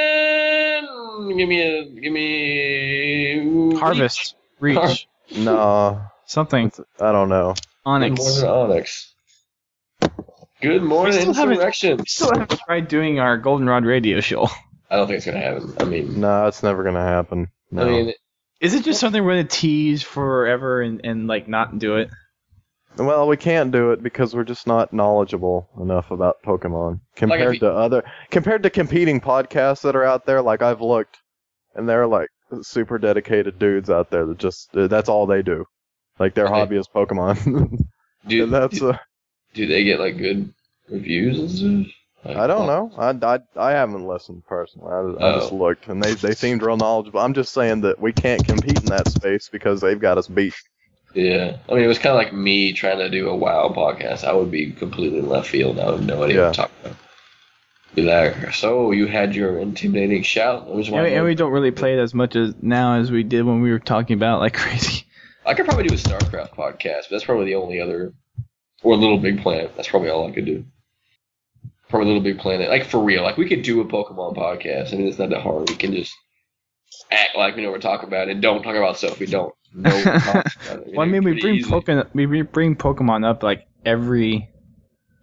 Give me a give me Harvest, Reach, Har- No, something, I don't know. Good Onyx. morning, Onyx. Good morning, still haven't- Insurrection. We still haven't tried doing our Goldenrod radio show. I don't think it's gonna happen. I mean, No, it's never gonna happen. No. I mean, Is it just something we're gonna tease forever and, and like not do it? Well, we can't do it because we're just not knowledgeable enough about Pokemon compared you- to other compared to competing podcasts that are out there. Like I've looked, and they're like super dedicated dudes out there that just that's all they do. Like their Okay. hobby is Pokemon. do, and that's do, uh, do they get like good reviews and stuff? Like, I don't know. I, I, I haven't listened personally. I, I just Oh. looked, and they they seemed real knowledgeable. I'm just saying that we can't compete in that space because they've got us beat. Yeah, I mean, it was kind of like me trying to do a WoW podcast. I would be completely in left field. I would have no idea Yeah. what to talk about. Be like, so you had your intimidating shout. That was And we, and we don't really play it as much as now as we did when we were talking about like crazy. I could probably do a StarCraft podcast, but that's probably the only other, or Little Big Planet. That's probably all I could do. Probably Little Big Planet, like for real. Like we could do a Pokemon podcast. I mean, it's not that hard. We can just act like we know what we're talking about and don't talk about stuff we don't know. What we're talking about. Well, I mean, we Pretty bring easily. Pokemon, we re- bring Pokemon up like every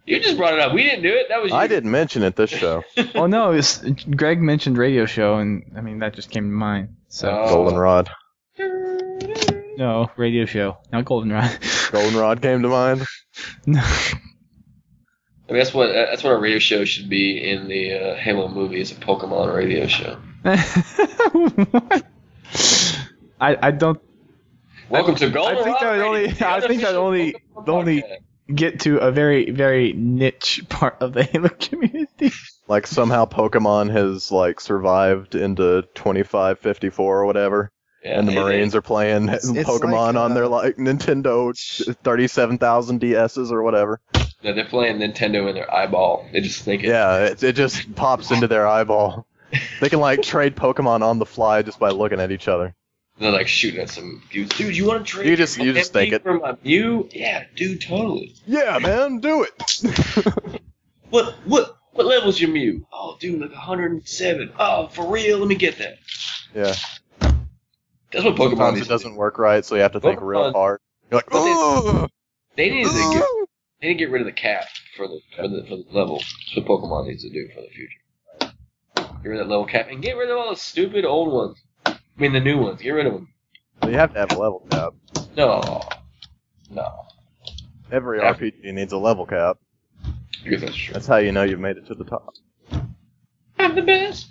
You just brought it up. We didn't do it. That was you. I didn't mention it this show. Well, no, it's, Greg mentioned radio show, and I mean that just came to mind. So Oh. Goldenrod. no, radio show, not Goldenrod. Goldenrod came to mind. No. I mean, that's what that's what a radio show should be in the uh, Halo movie. Is a Pokemon radio show. What? I I don't Welcome to Goldenrod. I think that would Radio, only- the I think that unofficial only- Pokemon the only- podcast. get to a very very niche part of the Halo community. Like somehow Pokemon has like survived into twenty-five fifty-four or whatever, Yeah, and the they- Marines are playing it's Pokemon like, on uh, their like Nintendo thirty-seven thousand D S's or whatever. No, they're playing Nintendo in their eyeball. They just think it. Yeah, it, it just pops into their eyeball. They can like trade Pokemon on the fly just by looking at each other. They're like shooting at some dudes. Dude, you want to trade? You just- you just think it. for my Mew? Yeah, dude, totally. Yeah, man, do it. What what what level's your Mew? Oh, dude, like one hundred seven. Oh, for real? Let me get that. Yeah. That's what Pokemon Sometimes is. it doesn't work right, so you have to think real Pokemon- hard. You're like, But they- "Ugh, They need to get ugh." they need to get rid of the cap for the for the for the level. That's what Pokemon needs to do for the future. Get rid of that level cap and get rid of all the stupid old ones. I mean the new ones. Get rid of them. So you have to have a level cap. No, no. Every Yeah. R P G needs a level cap. I guess that's true. That's how you know you've made it to the top. I'm the best.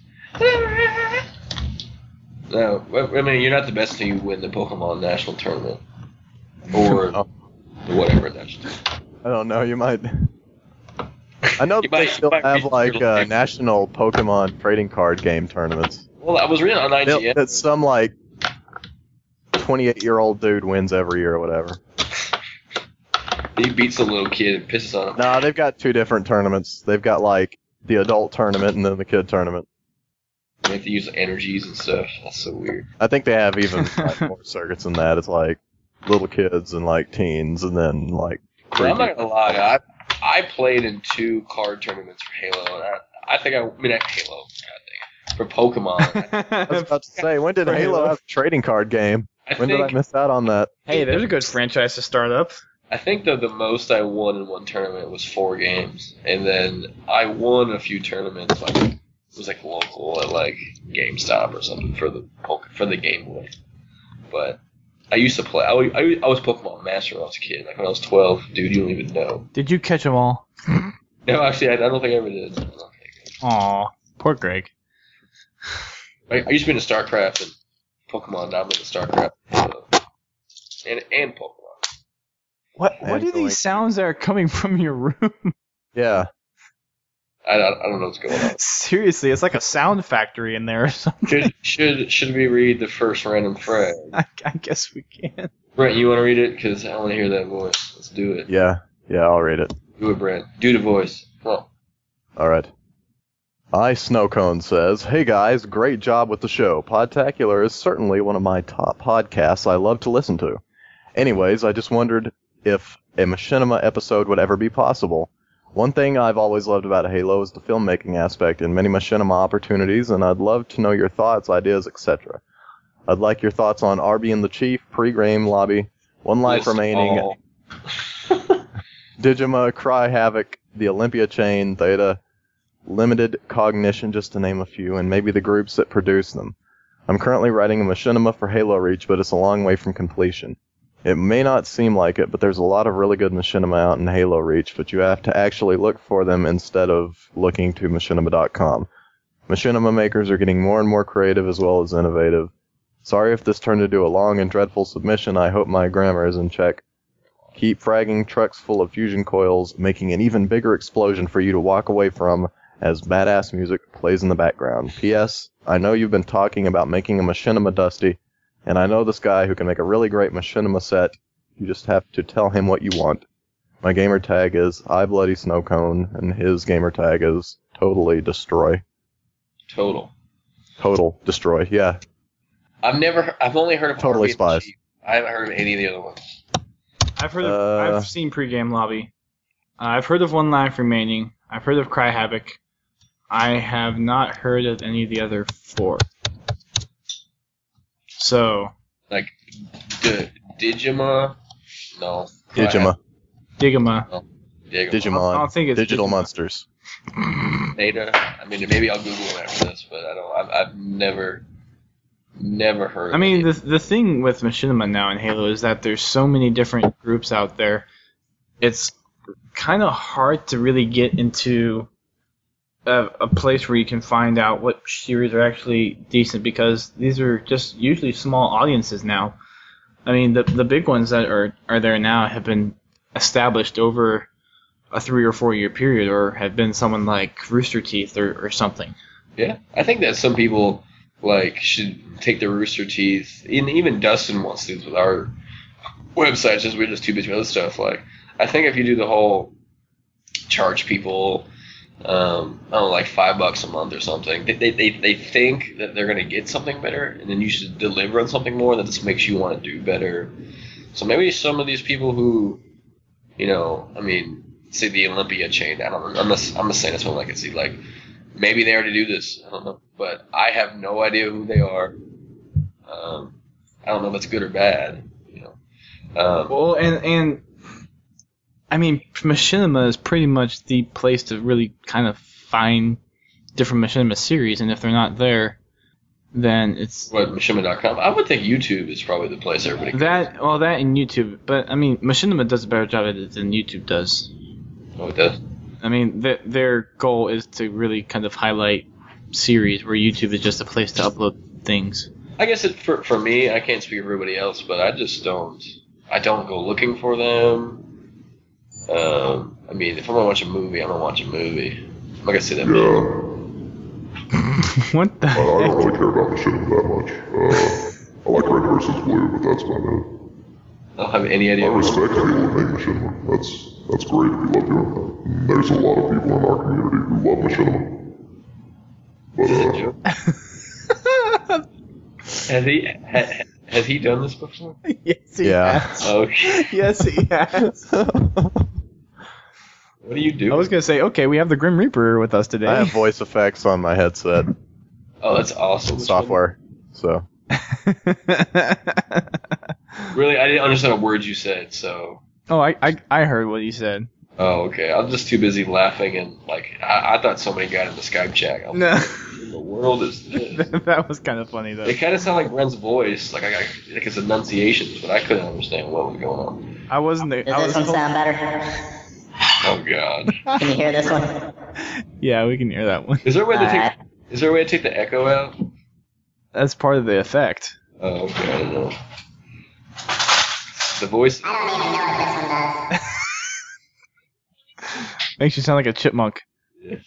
No, I mean you're not the best until you win the Pokemon National Tournament or Oh, whatever national. I don't know. You might. I know You that might- they you still might have reach like your uh, limit. national Pokemon trading card game tournaments. Well, I was reading on I G They'll- N. That some like twenty-eight year old dude wins every year or whatever. He beats a little kid and pisses on him. No, they've got two different tournaments. They've got like the adult tournament and then the kid tournament. They have to use energies and stuff. That's so weird. I think they have even like, more circuits than that. It's like little kids and like teens and then like. Well, I'm creepy- not gonna lie. I I played in two card tournaments for Halo, and I, I think I, I mean not Halo. God dang it, for Pokemon. I was about to say, when did For Halo Halo. have a trading card game? I When think did I miss out on that? Hey, there's a good franchise to start up. I think that the most I won in one tournament was four games, and then I won a few tournaments. Like it was like local at like GameStop or something for the Poke- for the Game Boy. But I used to play. I, was- I, was- I was Pokemon Master when I was a kid. Like when I was twelve, dude, you don't even know. Did you catch them all? No, actually, I, I don't think I ever did. I don't think. Aw, poor Greg. I, I used to be into StarCraft and Pokemon. Now I'm into StarCraft uh, and and Pokemon. What And what are going- these sounds that are coming from your room? Yeah. I, I, I don't know what's going on. Seriously, it's like a sound factory in there or something. Should should should we read the first random frag? I, I guess we can. Brent, you want to read it? Because I want to hear that voice. Let's do it. Yeah. Yeah, I'll read it. Do it, Brent. Do the voice. Come on. Alright. I Snowcone says, "Hey guys, great job with the show. Podtacular is certainly one of my top podcasts I love to listen to. Anyways, I just wondered if a Machinima episode would ever be possible. One thing I've always loved about Halo is the filmmaking aspect and many Machinima opportunities, and I'd love to know your thoughts, ideas, et cetera. I'd like your thoughts on Arby and the Chief, pre-game lobby, One Life List Remaining, all. Digima, Cry Havoc, the Olympia Chain, Theta, Limited Cognition, just to name a few, and maybe the groups that produce them. I'm currently writing a Machinima for Halo Reach, but it's a long way from completion. It may not seem like it, but there's a lot of really good Machinima out in Halo Reach, but you have to actually look for them instead of looking to machinima dot com. Machinima makers are getting more and more creative as well as innovative. Sorry if this turned into a long and dreadful submission. I hope my grammar is in check. Keep fragging trucks full of fusion coils, making an even bigger explosion for you to walk away from as badass music plays in the background. P S. I know you've been talking about making a Machinima, Dusty, and I know this guy who can make a really great Machinima set. You just have to tell him what you want. My gamer tag is iBloodySnowcone, and his gamer tag is Totally Destroy. Total. Total Destroy, yeah. I've never. I've only heard of Totally Arby and the Spies. Chief. I haven't heard of any of the other ones. I've heard of, Uh, I've seen pregame lobby. Uh, I've heard of One Life Remaining. I've heard of Cry Havoc. I have not heard of any of the other four. So, Like, D- Digima. No. Digima. Digima. Diego Digimon. I don't think it's Digital Digimon. monsters. Data. I mean, maybe I'll Google them after this, but I don't. I've, I've never, never heard. I mean, of the the thing with Machinima now in Halo is that there's so many different groups out there. It's kind of hard to really get into a, a place where you can find out what series are actually decent, because these are just usually small audiences now. I mean, the the big ones that are, are there now have been established over a three or four year period, or have been someone like Rooster Teeth or, or something. Yeah, I think that some people like should take the Rooster Teeth. And even Dustin wants to with our website, just we're just too busy with other stuff. Like, I think if you do the whole charge people, um, I don't know, like five bucks a month or something, they they they, they think that they're gonna get something better, and then you should deliver on something more that just makes you want to do better. So maybe some of these people who, you know, I mean, say the Olympia chain. I don't know. I'm just, I'm just saying this one I can see. Like, maybe they already do this. I don't know. But I have no idea who they are. Um, I don't know if it's good or bad. You know. Um, Well, and and I mean, Machinima is pretty much the place to really kind of find different Machinima series, and if they're not there, then it's what, Machinima dot com? I would think YouTube is probably the place everybody goes. that. Well, that and YouTube. But I mean, Machinima does a better job at it than YouTube does. Oh, it does. I mean, th- their goal is to really kind of highlight series, where YouTube is just a place to upload things. I guess it, for for me, I can't speak for everybody else, but I just don't. I don't go looking for them. Um, I mean, if I'm gonna watch a movie, I'm gonna watch a movie. I'm not gonna say that. Yeah. What the Uh, I don't heck? really care about Machinima that much. Uh, I like Red versus Blue, but that's about it. I don't have any idea. I respect people who make Machinima. That's that's great if you love doing that. And there's a lot of people in our community who love Machinima. But uh, Has he ha, has he done this before? Yes, he Yeah. has. Okay. Yes, he has. What do you do? I was gonna say, okay, we have the Grim Reaper with us today. I have voice effects on my headset Oh, that's awesome. software, so Really, I didn't understand a word you said, so. Oh, I, I I heard what you said. Oh, okay. I'm just too busy laughing and, like, I, I thought somebody got in the Skype chat. I was No. like, what in the world is this? That was kind of funny though. It kind of sounded like Ren's voice, like I got like his enunciations, but I couldn't understand what was going on. I wasn't there. Does I this was one sound better? Oh God. Can you hear this one? Yeah, we can hear that one. Is there a way to take? Alright. Is there a way to take the echo out? That's part of the effect. Oh, okay. I don't know. The voice. I don't even know what this one does. Makes you sound like a chipmunk. Yes.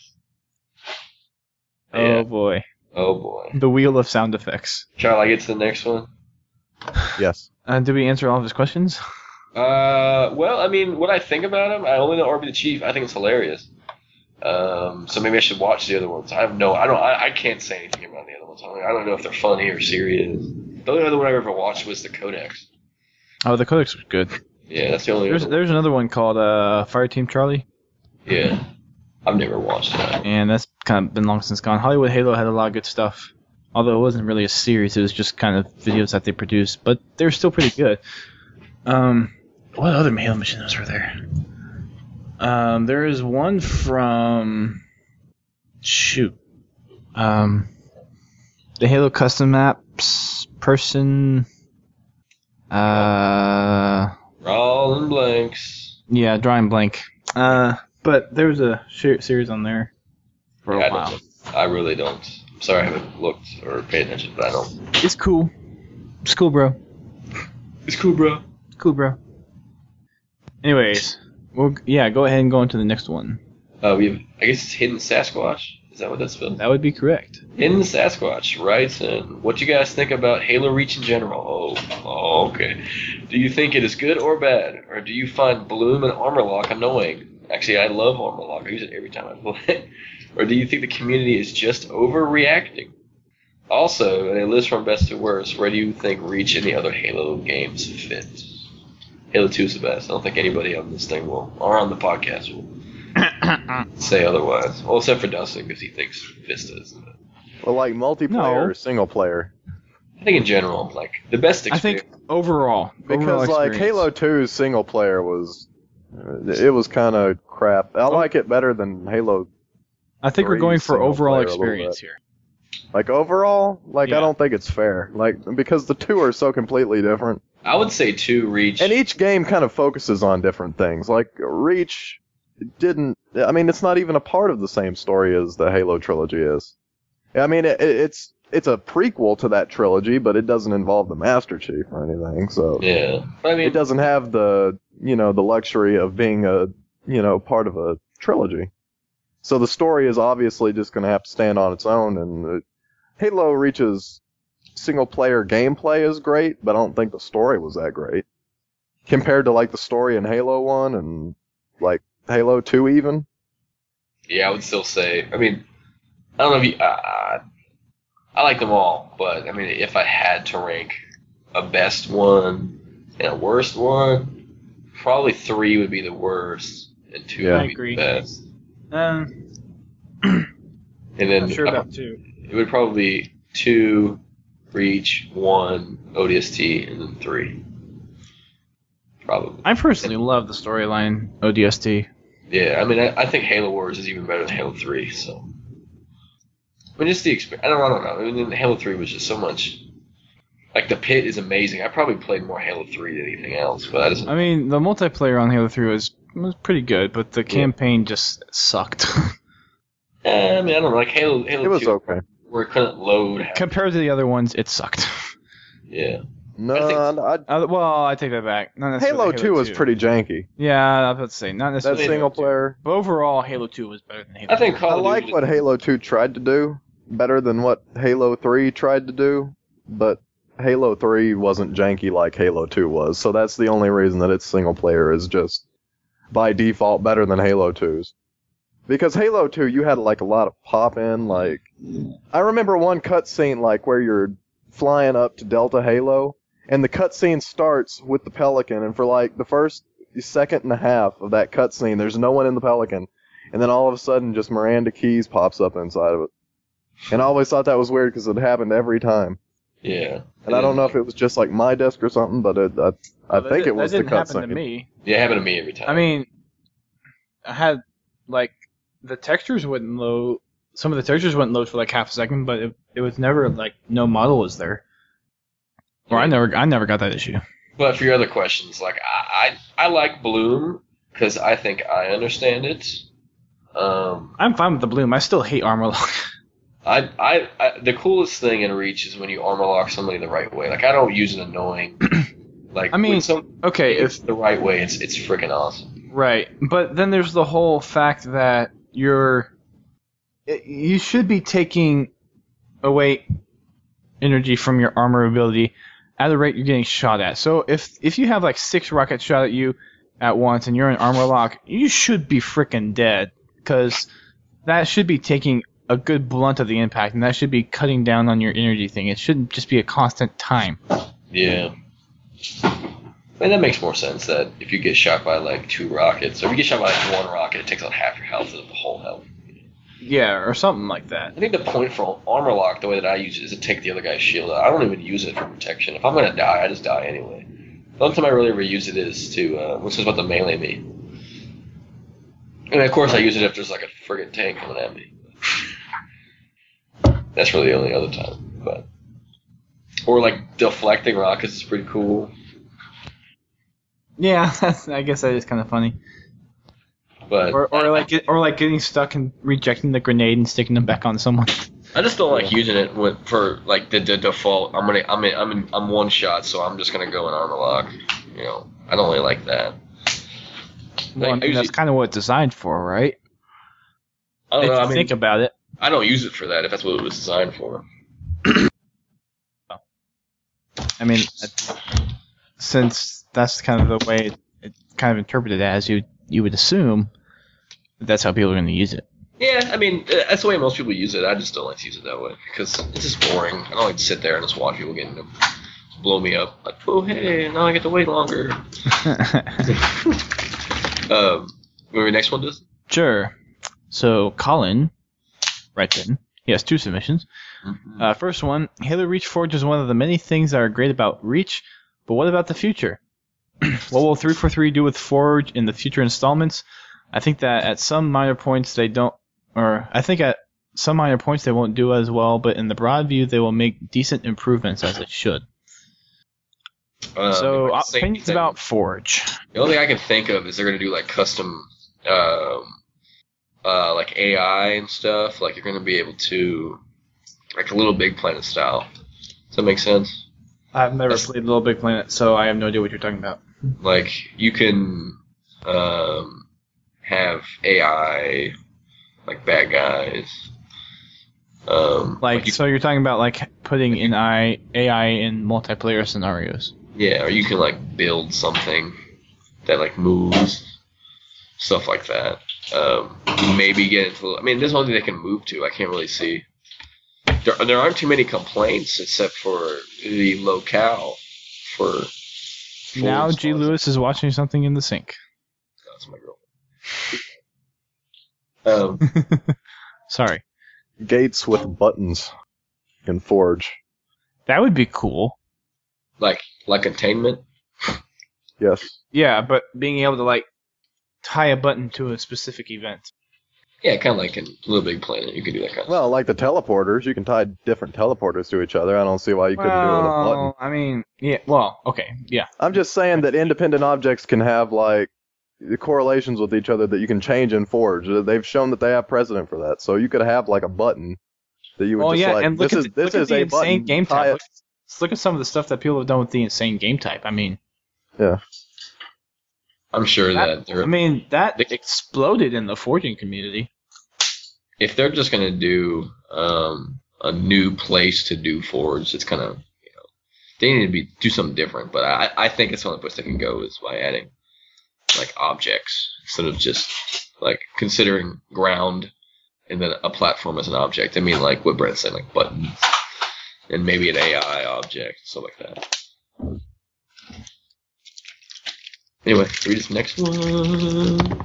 Oh Yeah. boy. Oh boy. The wheel of sound effects. Shall I get to the next one? yes. Uh, did we answer all of his questions? Uh, well, I mean, what I think about him, I only know Arby the Chief. I think it's hilarious. Um, so maybe I should watch the other ones. I have no, I don't, I, I can't say anything about the other ones. I don't, I don't know if they're funny or serious. The only other one I ever watched was the Codex. Oh, the Codex was good. Yeah, that's the only. There's other there's another one called uh, Fireteam Charlie, one. Yeah, I've never watched that. and that's kind of been long since gone. Hollywood Halo had a lot of good stuff, although it wasn't really a series. It was just kind of videos that they produced, but they were still pretty good. Um, what other Halo machines were there? Um, there is one from shoot, um, the Halo custom maps person. Uh, Rolling blanks. yeah, drawing blank. Uh, but there was a sh- series on there for Yeah, a I while. don't. I really don't. I'm sorry, I haven't looked or paid attention, but I don't. It's cool. It's cool, bro. It's cool, bro. It's cool, bro. Anyways, well, yeah, go ahead and go into the next one. Uh, we have, I guess it's Hidden Sasquatch. Is that what that's spelled? That would be correct. Hidden Sasquatch writes in, what do you guys think about Halo Reach in general? Oh, oh, okay. Do you think it is good or bad? Or do you find Bloom and Armorlock annoying? Actually, I love Armorlock. I use it every time I play. Or do you think the community is just overreacting? Also, in a list from best to worst, where do you think Reach and the other Halo games fit? Halo two is the best. I don't think anybody on this thing will, or on the podcast will say otherwise. Well, except for Dustin, because he thinks Vista is the best. Well, like multiplayer No. or single player? I think in general, like, the best I experience. think overall, Because overall like experience. Halo two's single player was It was kind of crap. I like it better than Halo. I think we're three going for single overall player a little experience bit. here. Like overall, like Yeah. I don't think it's fair. Like because the two are so completely different. I would say two Reach. And each game kind of focuses on different things. Like Reach didn't. I mean, it's not even a part of the same story as the Halo trilogy is. I mean, it, it's it's a prequel to that trilogy, but it doesn't involve the Master Chief or anything. So Yeah. But I mean, it doesn't have the you know the luxury of being a you know part of a trilogy. So the story is obviously just going to have to stand on its own. And uh, Halo Reach's single player gameplay is great, but I don't think the story was that great compared to like the story in Halo one and like Halo two even. yeah, I would still say. I mean, I don't know if you. Uh, I like them all, but I mean, if I had to rank a best one and a worst one, probably three would be the worst, and two Yeah. I would be agree. the best. Um, And then not sure uh, about two. it would probably be two, Reach, one, O D S T, and then three. Probably. I personally love the storyline O D S T. Yeah, I mean, I, I think Halo Wars is even better than Halo three. So, I mean, just the experience. I don't, I don't know. I mean, Halo three was just so much. Like the pit is amazing. I probably played more Halo three than anything else, but I just. I mean, the multiplayer on Halo three was was pretty good, but the campaign just sucked. Eh, I mean, I don't know. Like Halo, Halo It was two, okay. where it couldn't load. half- Compared to the other ones, it sucked. Yeah. No, I think- I, Uh, well, I take that back. Not necessarily Halo two was pretty janky. Yeah, I was about to say not That necessarily. single Halo two. player. But overall, Halo two was better than Halo. I think I Call of like Duty. what Halo two tried to do better than what Halo three tried to do, but Halo three wasn't janky like Halo two was, so that's the only reason that its single player is just by default better than Halo two's. Because Halo two, you had like a lot of pop in, like I remember one cutscene like where you're flying up to Delta Halo, and the cutscene starts with the Pelican, and for like the first second and a half of that cutscene, there's no one in the Pelican, and then all of a sudden, just Miranda Keys pops up inside of it. And I always thought that was weird because it happened every time. Yeah. And I don't know if it was just like my desk or something, but it, I, I Well, think that, it was that the didn't happen to cutscene. me. Yeah, it happened to me every time. I mean, I had like the textures wouldn't load. Some of the textures wouldn't load for like half a second, but it, it was never like no model was there. Or I never, I never got that issue. But for your other questions, like I, I, I like Bloom because I think I understand it. Um, I'm fine with the Bloom. I still hate armor lock. I, I, I, the coolest thing in Reach is when you armor lock somebody the right way. Like I don't use it annoying. Like I mean, when some, okay, if the right way, it's it's freaking awesome. right, but then there's the whole fact that you're, you should be taking away energy from your armor ability at the rate you're getting shot at. So if if you have like six rockets shot at you at once and you're in armor lock, you should be freaking dead because that should be taking a good blunt of the impact, and that should be cutting down on your energy thing. It shouldn't just be a constant time. Yeah. And that makes more sense that if you get shot by like two rockets, or if you get shot by like one rocket, it takes out half your health and the whole health. Yeah, or something like that. I think the point for armor lock, the way that I use it, is to take the other guy's shield out. I don't even use it for protection. If I'm gonna die, I just die anyway. The only time I really ever use it is to, uh, which is what the melee me. And of course I use it if there's like a friggin' tank coming at me. That's really the only other time. But or like deflecting rockets is pretty cool. Yeah, that's, I guess that is kind of funny. But Or, or like, get, or like getting stuck and rejecting the grenade and sticking them back on someone. I just don't like using it with, for like the, the default. I'm gonna, I'm in, I'm in, I'm one shot, so I'm just gonna go in armor lock. You know, I don't really like that. Well, I Like, mean, I that's usually- kind of what it's designed for, right? I don't if know. you I mean, think about it. I don't use it for that if that's what it was designed for. I mean, it- since that's kind of the way it, it's kind of interpreted as, you you would assume that that's how people are going to use it. Yeah, I mean, uh, that's the way most people use it. I just don't like to use it that way because it's just boring. I don't like to sit there and just watch people getting them blow me up. Like, oh, hey, now I get to wait longer. um, maybe next one does. Sure. So Colin writes in. He has two submissions. Mm-hmm. Uh, first one, Halo Reach Forge is one of the many things that are great about Reach, but what about the future? what will three forty-three do with Forge in the future installments? I think that at some minor points they don't, or I think at some minor points they won't do as well, but in the broad view they will make decent improvements as it should. Um, so, like uh, the same opinions thing. about Forge. The only thing I can think of is they're gonna do like custom, um, uh, like A I and stuff. Like you're gonna be able to, like a Little Big Planet style. Does that make sense? I've never That's- played Little Big Planet, so I have no idea what you're talking about. Like you can um, have A I, like bad guys. Um, Like, you, so you're talking about like putting in I, A I in multiplayer scenarios. yeah, or you can like build something that like moves, stuff like that. Um, maybe get into. I mean, there's only they can move to. I can't really see. There, there aren't too many complaints except for the locale for. full Now G. response. Lewis is watching something in the sink. That's my girlfriend. Um, Sorry. Gates with buttons in Forge. That would be cool. like like containment. Yes. Yeah, but being able to like tie a button to a specific event. Yeah, kind of like in Little Big Planet. You can do that kind of Well, like the teleporters, you can tie different teleporters to each other. I don't see why you couldn't do it with a button. Well, I mean, yeah. Well, okay, yeah. I'm just saying that independent objects can have like the correlations with each other that you can change in Forge. They've shown that they have precedent for that. So you could have like a button that you would Well, just yeah, like. and look this at is the, this look at is the a insane button. game tie type. it- Look, look at some of the stuff that people have done with the insane game type. I mean, Yeah. I'm sure that, that they're, I mean that they- exploded in the forging community. if they're just going to do um, a new place to do Forge, it's kind of, you know, they need to be do something different. But I, I think it's the only place they can go is by adding like objects instead of just like considering ground and then a platform as an object. I mean, like what Brent said, like buttons and maybe an A I object, stuff like that. Anyway, read this next one.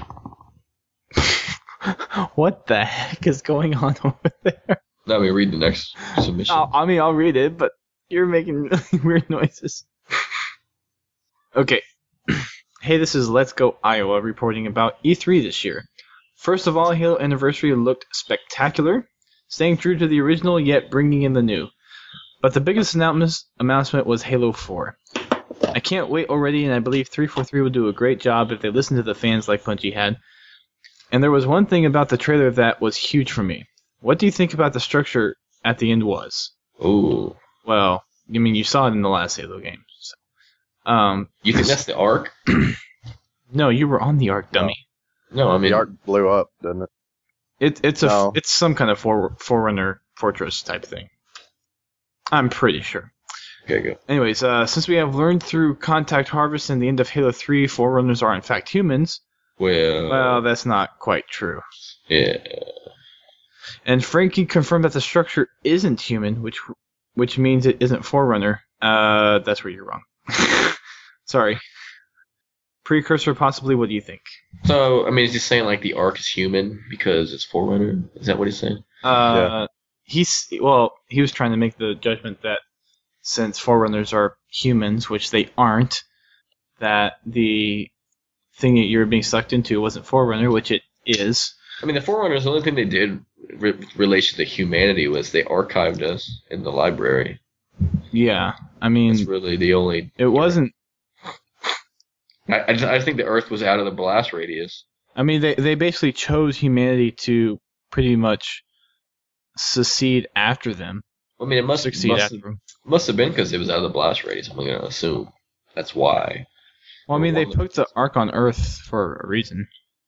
What the heck is going on over there? Now we read the next submission. I'll, I mean, I'll read it, but you're making really weird noises. Okay. Hey, this is Let's Go Iowa reporting about E three this year. First of all, Halo Anniversary looked spectacular, staying true to the original yet bringing in the new. But the biggest announce- announcement was Halo four. I can't wait already, and I believe three forty-three will do a great job if they listen to the fans like Bungie had. And there was one thing about the trailer that was huge for me. What do you think about the structure at the end was? Ooh. Well, I mean, you saw it in the last Halo game. So. Um, You think that's the Ark? no, you were on the Ark, dummy. No, I mean, The arc blew up, didn't it? It, it's a No. it's some kind of for, Forerunner Fortress type thing. I'm pretty sure. okay, go. Anyways, uh, since we have learned through Contact Harvest and the end of Halo three, Forerunners are in fact humans. Well, Well, that's not quite true. yeah. And Frankie confirmed that the structure isn't human, which which means it isn't Forerunner. Uh, that's where you're wrong. Sorry. Precursor, possibly. What do you think? So, I mean, is he saying like the Ark is human because it's Forerunner? Is that what he's saying? Uh, he's well, he was trying to make the judgment that since Forerunners are humans, which they aren't, that the thing that you're being sucked into wasn't Forerunner, which it is. I mean, the Forerunners, the only thing they did re- with relation to humanity was they archived us in the library. Yeah, I That's mean, really the only. it wasn't. I, I, just, I think the Earth was out of the blast radius. I mean, they they basically chose humanity to pretty much secede after them. I mean, it must, Succeed must, after have, them. must have been because it was out of the blast radius. I'm going to assume that's why. Well, I mean, they Well, put the Ark on Earth for a reason.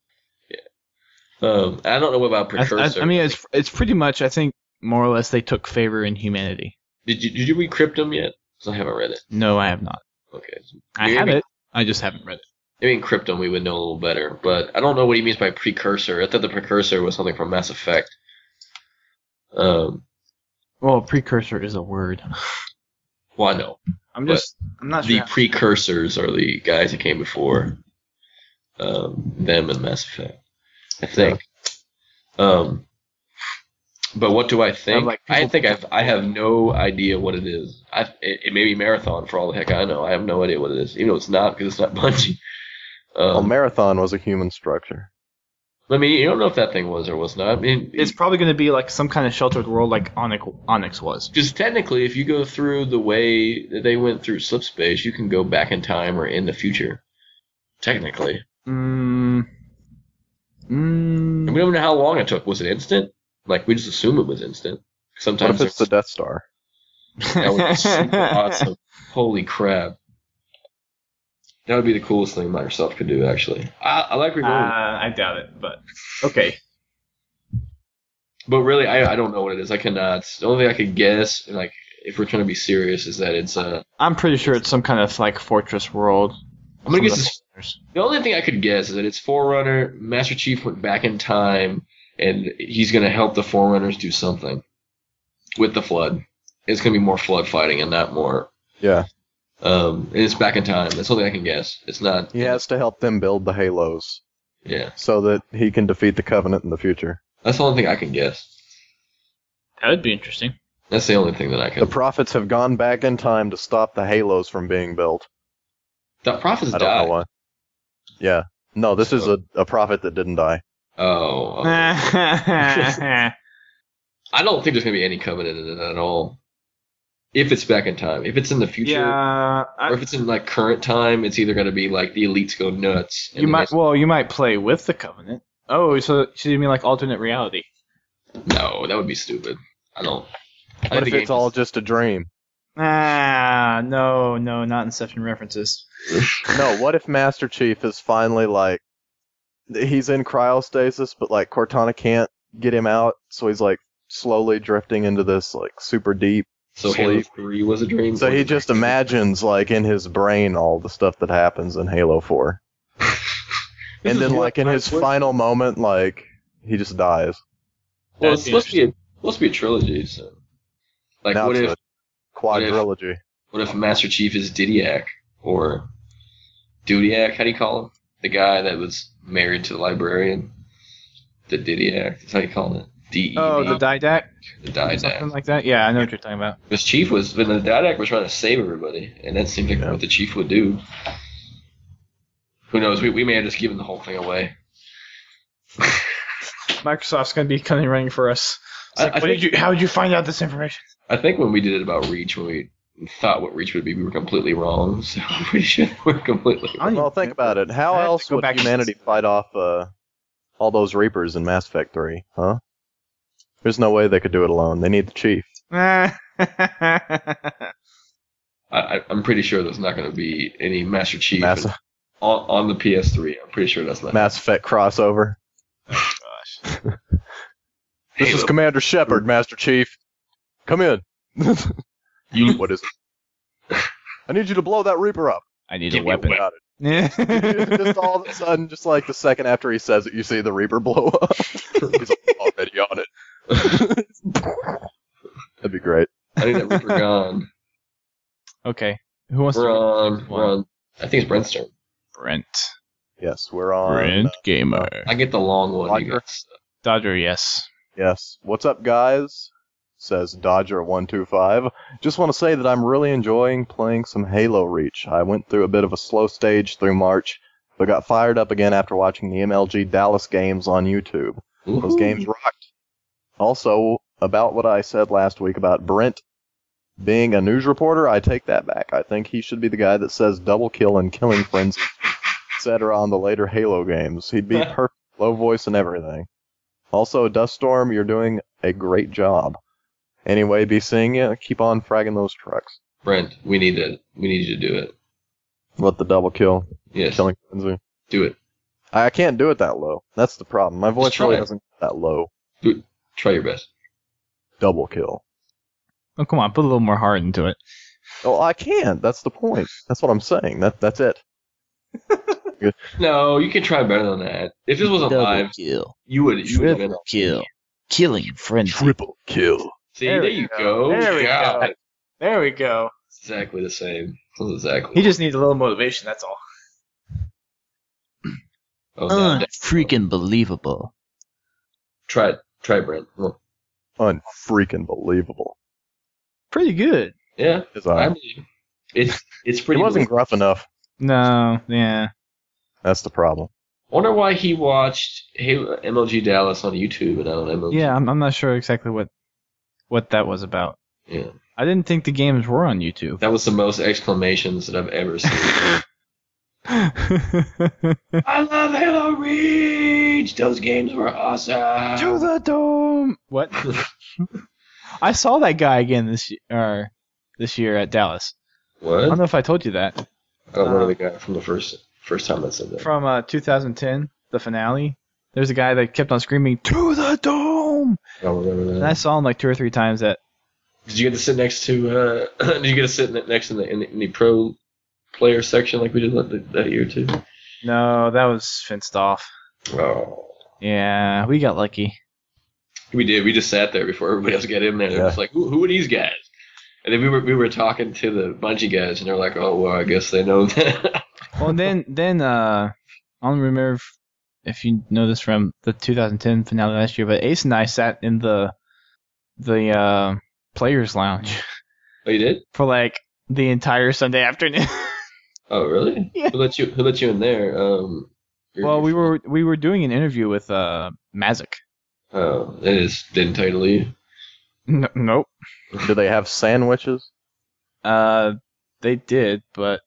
Um, I don't know about I, I, precursor. I mean, it's it's pretty much. I think more or less they took favor in humanity. did you did you read Cryptum yet? 'Cause I haven't read it. No, I have not. Okay. I Maybe- have it. I just haven't read it. Maybe in Cryptum we would know a little better, but I don't know what he means by precursor. I thought the precursor was something from Mass Effect. Um, Well, precursor is a word. well, I know. I'm But just. I'm not The sure. precursors are the guys that came before um, them in Mass Effect, I think. Um, But what do I think? like, I people- think I've, I have no idea what it is. I it, it may be Marathon for all the heck I know. I have no idea what it is. Even though it's not, because it's not Bungie. well, Um, Marathon was a human structure. I mean, you don't know if that thing was or was not. I mean, It's probably going to be like some kind of sheltered world like Onyx, Onyx was. because technically, if you go through the way that they went through Slip Space, you can go back in time or in the future. Technically. Mm, And mm, we don't know how long it took. Was it instant? Like, we just assume it was instant. What Sometimes if it's the Death Star? that would be super awesome. Holy crap. That would be the coolest thing Microsoft could do, actually. I, I like uh, remote. I doubt it, but okay. But really, I, I don't know what it is. I cannot. The only thing I could guess, like, if we're trying to be serious, is that it's uh I'm pretty sure it's some kind of like fortress world. I'm gonna Some guess of the it's, foreigners. the only thing I could guess is that it's Forerunner. Master Chief went back in time, and he's gonna help the Forerunners do something with the Flood. It's gonna be more Flood fighting and not more. Yeah. Um, and it's back in time. That's the only thing I can guess. It's not. He has to help them build the Halos Yeah, so that he can defeat the Covenant in the future. that's the only thing I can guess. That would be interesting. That's the only thing that I can. The prophets have gone back in time to stop the Halos from being built. The prophets I don't died. know why. Yeah. No, this is a, a prophet that didn't die. Oh, okay. yeah, I don't think there's gonna be any Covenant in it at all. If it's back in time, if it's in the future, or I, if it's in like current time, it's either gonna be like the elites go nuts. and you then might. it's- Well, you might play with the Covenant. Oh, so, so you mean like alternate reality? No, that would be stupid. I don't. I What think if the it's game all is- just a dream? Ah, no, no, not Inception references. No, what if Master Chief is finally like, he's in cryostasis, but like Cortana can't get him out, so he's like slowly drifting into this like super deep so Halo sleep. three was a dream. So he just imagines like in his brain all the stuff that happens in Halo four. And then like in his final moment, like he just dies. Well, That'd it's be supposed to be a supposed to be a trilogy. So, like, Now what it's if a quadrilogy. what if Master Chief is Didiac or Dudiac? How do you call him? The guy that was married to the librarian. The Didiac. That's how you call it. D E D. Oh, the Didac, the Didac. something like that. Yeah, I know what you're talking about. Because Chief was, but the Didac was trying to save everybody, and that seems like Yeah. what the Chief would do. Who knows? We we may have just given the whole thing away. Microsoft's going to be coming running for us. It's I- like, I what think- did you? How did you find out this information? I think when we did it about Reach, when we thought what Reach would be, we were completely wrong. So I'm pretty sure we're completely I don't Well, even think about it. How I have to else go would back and- humanity fight off uh, all those Reapers in Mass Effect three, huh? There's no way they could do it alone. They need the Chief. I, I, I'm pretty sure there's not going to be any Master Chief Mass, on, on the P S three. I'm pretty sure that's not. Mass Effect crossover. Oh gosh. This is Halo. Commander Shepard, Master Chief. Come in. You What is it? I need you to blow that Reaper up. I need Give a me a weapon. Got it. Just all of a sudden, just like the second after he says it, you see the Reaper blow up. He's already on it. That'd be great. I need that Reaper gone. Okay. Who wants We're to? on. We're on. I think it's Brent's turn. Brent. Yes, we're on. Brent uh, Gamer. I get the long one. You Roger. guys. Dodger, yes. Yes. What's up, guys? Says Dodger one two five. Just want to say that I'm really enjoying playing some Halo Reach. I went through a bit of a slow stage through March, but got fired up again after watching the M L G Dallas games on YouTube. Those Woohoo. games rocked. Also, about what I said last week about Brent being a news reporter, I take that back. I think he should be the guy that says double kill and killing frenzy, et cetera on the later Halo games. He'd be perfect, low voice and everything. Also, Duststorm, you're doing a great job. Anyway, be seeing you. Keep on fragging those trucks. Brent, we need to. We need you to do it. What the double kill, Yes. killing frenzy? Do it. I, I can't do it that low. That's the problem. My voice try really it. doesn't get that low. Do it. Try your best. Double kill. Oh, come on, put a little more heart into it. Oh, I can't. That's the point. That's what I'm saying. That that's it. No, you can try better than that. If this wasn't live, kill. you would. You would have been. kill. Killing frenzy. Triple kill. See, There there, we you go. go. There we God. go. There we go. Exactly the same. Exactly. He just needs a little motivation, that's all. Oh, no, that- Unfreaking believable. Try it. Try it, Brent. Come on. unfreaking believable. Pretty good. Yeah, His eye. I believe it. It's it's pretty. He wasn't gruff enough. No, yeah. That's the problem. Wonder why he watched Halo, M L G Dallas on YouTube and not on M L G. Yeah, I'm, I'm not sure exactly what what that was about. Yeah. I didn't think the games were on YouTube. That was the most exclamations that I've ever seen. I love Halo Reach! Those games were awesome! To the dome! What? I saw that guy again this year, or this year at Dallas. What? I don't know if I told you that. I don't know the guy from the first first time I said that. From uh, two thousand ten, the finale. There's a guy that kept on screaming, "To the dome!" I don't remember that. And I saw him like two or three times at. Did you get to sit next to? Uh, did you get to sit next in the, in the in the pro player section like we did that, that year too? No, that was fenced off. Oh. Yeah, we got lucky. We did. We just sat there before everybody else got in there. It Yeah. was like, who, who are these guys? And then we were we were talking to the Bungie guys, and they're like, oh well, I guess they know that. Well, then then uh, I don't remember if, if you know this from the two thousand ten finale last year, but Ace and I sat in the the uh, players' lounge Oh, you did? for like the entire Sunday afternoon. Oh, really? Yeah. Who let you Who let you in there? Um. your- Well, we your- were we were doing an interview with uh Mazik. Oh, they just didn't tell you to leave. N- nope. Do they have sandwiches? Uh, they did, but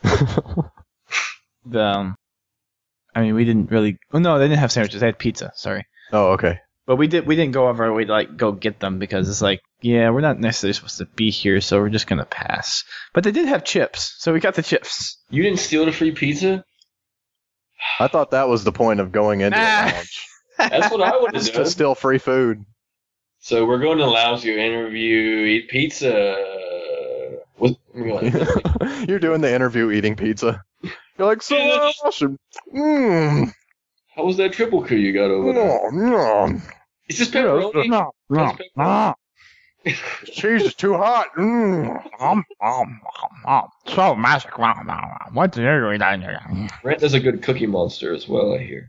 the um, I mean, we didn't really. Oh no, they didn't have sandwiches. They had pizza. Sorry, Oh, okay. but we did. We didn't go over our way to like go get them because it's like, yeah, we're not necessarily supposed to be here, so we're just gonna pass. But they did have chips, so we got the chips. You didn't steal the free pizza? I thought that was the point of going into Ah. the lounge. That's what I would have Just done. to steal free food. So we're going to the lounge to interview, eat pizza. What? You're doing the interview eating pizza. You're like, so awesome. Mmm. How was that triple coup you got over there? No, no. Is this pepperoni? No, no, That's pepperoni. no. Cheese is too hot. Mm. Um, um, um, so magic. What do you do? Brent does a good cookie monster as well, I hear.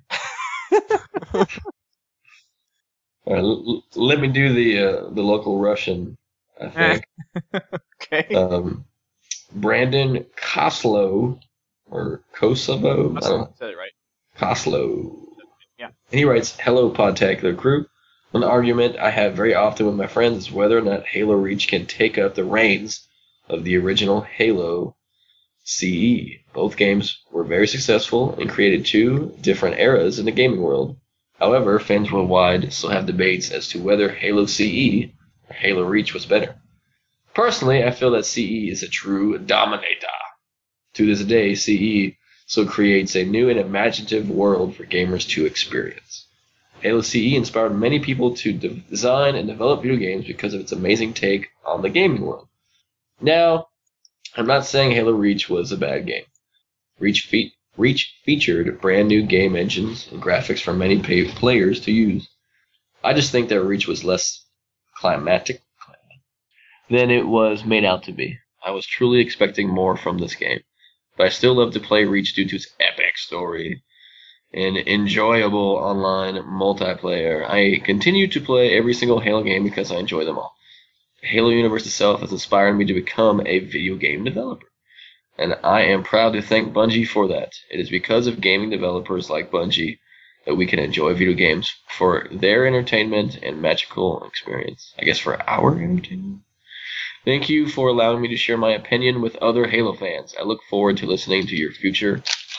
All right, l- l- let me do the uh, the local Russian, I think. Okay. um, Brandon Koslow, or Kosovo? I don't know. Said it right. Koslow. Yeah. And he writes, Hello, Podtacular Crew. An argument I have very often with my friends is whether or not Halo Reach can take up the reins of the original Halo C E. Both games were very successful and created two different eras in the gaming world. However, fans worldwide still have debates as to whether Halo C E or Halo Reach was better. Personally, I feel that C E is a true dominator. To this day, C E still creates a new and imaginative world for gamers to experience. Halo C E inspired many people to de- design and develop video games because of its amazing take on the gaming world. Now, I'm not saying Halo Reach was a bad game. Reach, fe- Reach featured brand new game engines and graphics for many pay- players to use. I just think that Reach was less climatic than it was made out to be. I was truly expecting more from this game, but I still love to play Reach due to its epic story and enjoyable online multiplayer. I continue to play every single Halo game because I enjoy them all. The Halo universe itself has inspired me to become a video game developer, and I am proud to thank Bungie for that. It is because of gaming developers like Bungie that we can enjoy video games for their entertainment and magical experience. I guess for our entertainment? Thank you for allowing me to share my opinion with other Halo fans. I look forward to listening to your future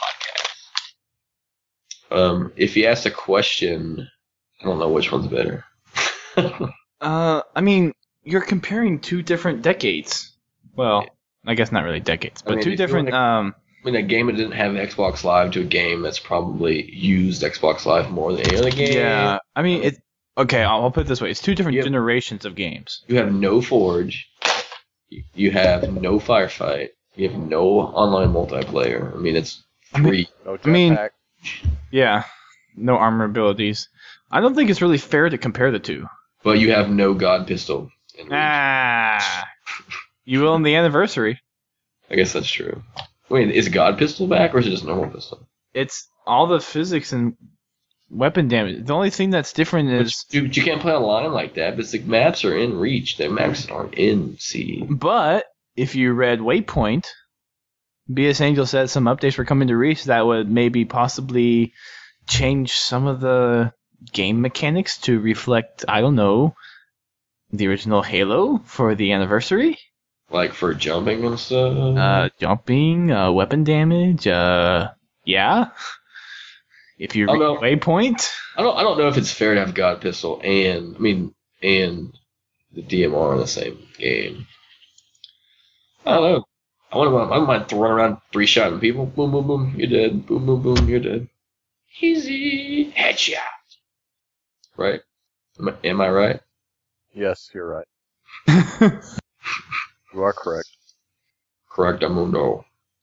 podcasts. Um, if you asked a question, I don't know which one's better. Uh, I mean, you're comparing two different decades. Well, I guess not really decades, I but mean, two if you different. wanna- Um, I mean, a game that didn't have Xbox Live to a game that's probably used Xbox Live more than any other game. yeah. I mean, it. Okay, I'll, I'll put it this way: it's two different Yeah. generations of games. You have no Forge. You have no Firefight. You have no online multiplayer. I mean, it's three. No I mean- jetpack. Yeah, no armor abilities. I don't think it's really fair to compare the two. But you have no God Pistol. in Reach. Ah, you will in the anniversary. I guess that's true. Wait, is God Pistol back or is it just normal pistol? It's all the physics and weapon damage. The only thing that's different is... But you, you can't play online like that, but the maps are in Reach. The maps aren't in C. But if you read Waypoint, B S Angel said some updates were coming to Reach that would maybe possibly change some of the game mechanics to reflect, I don't know, the original Halo for the anniversary. Like for jumping and stuff? Uh, jumping, uh, weapon damage, uh, yeah. If you read Waypoint. I don't I don't know if it's fair to have God Pistol and, I mean, and the D M R in the same game. I don't know. I want to. I might run around three-shotting people. Boom, boom, boom. You're dead. Boom, boom, boom. You're dead. Easy headshot. Right? Am I, am I right? Yes, you're right. You are correct. Correct, Amundo.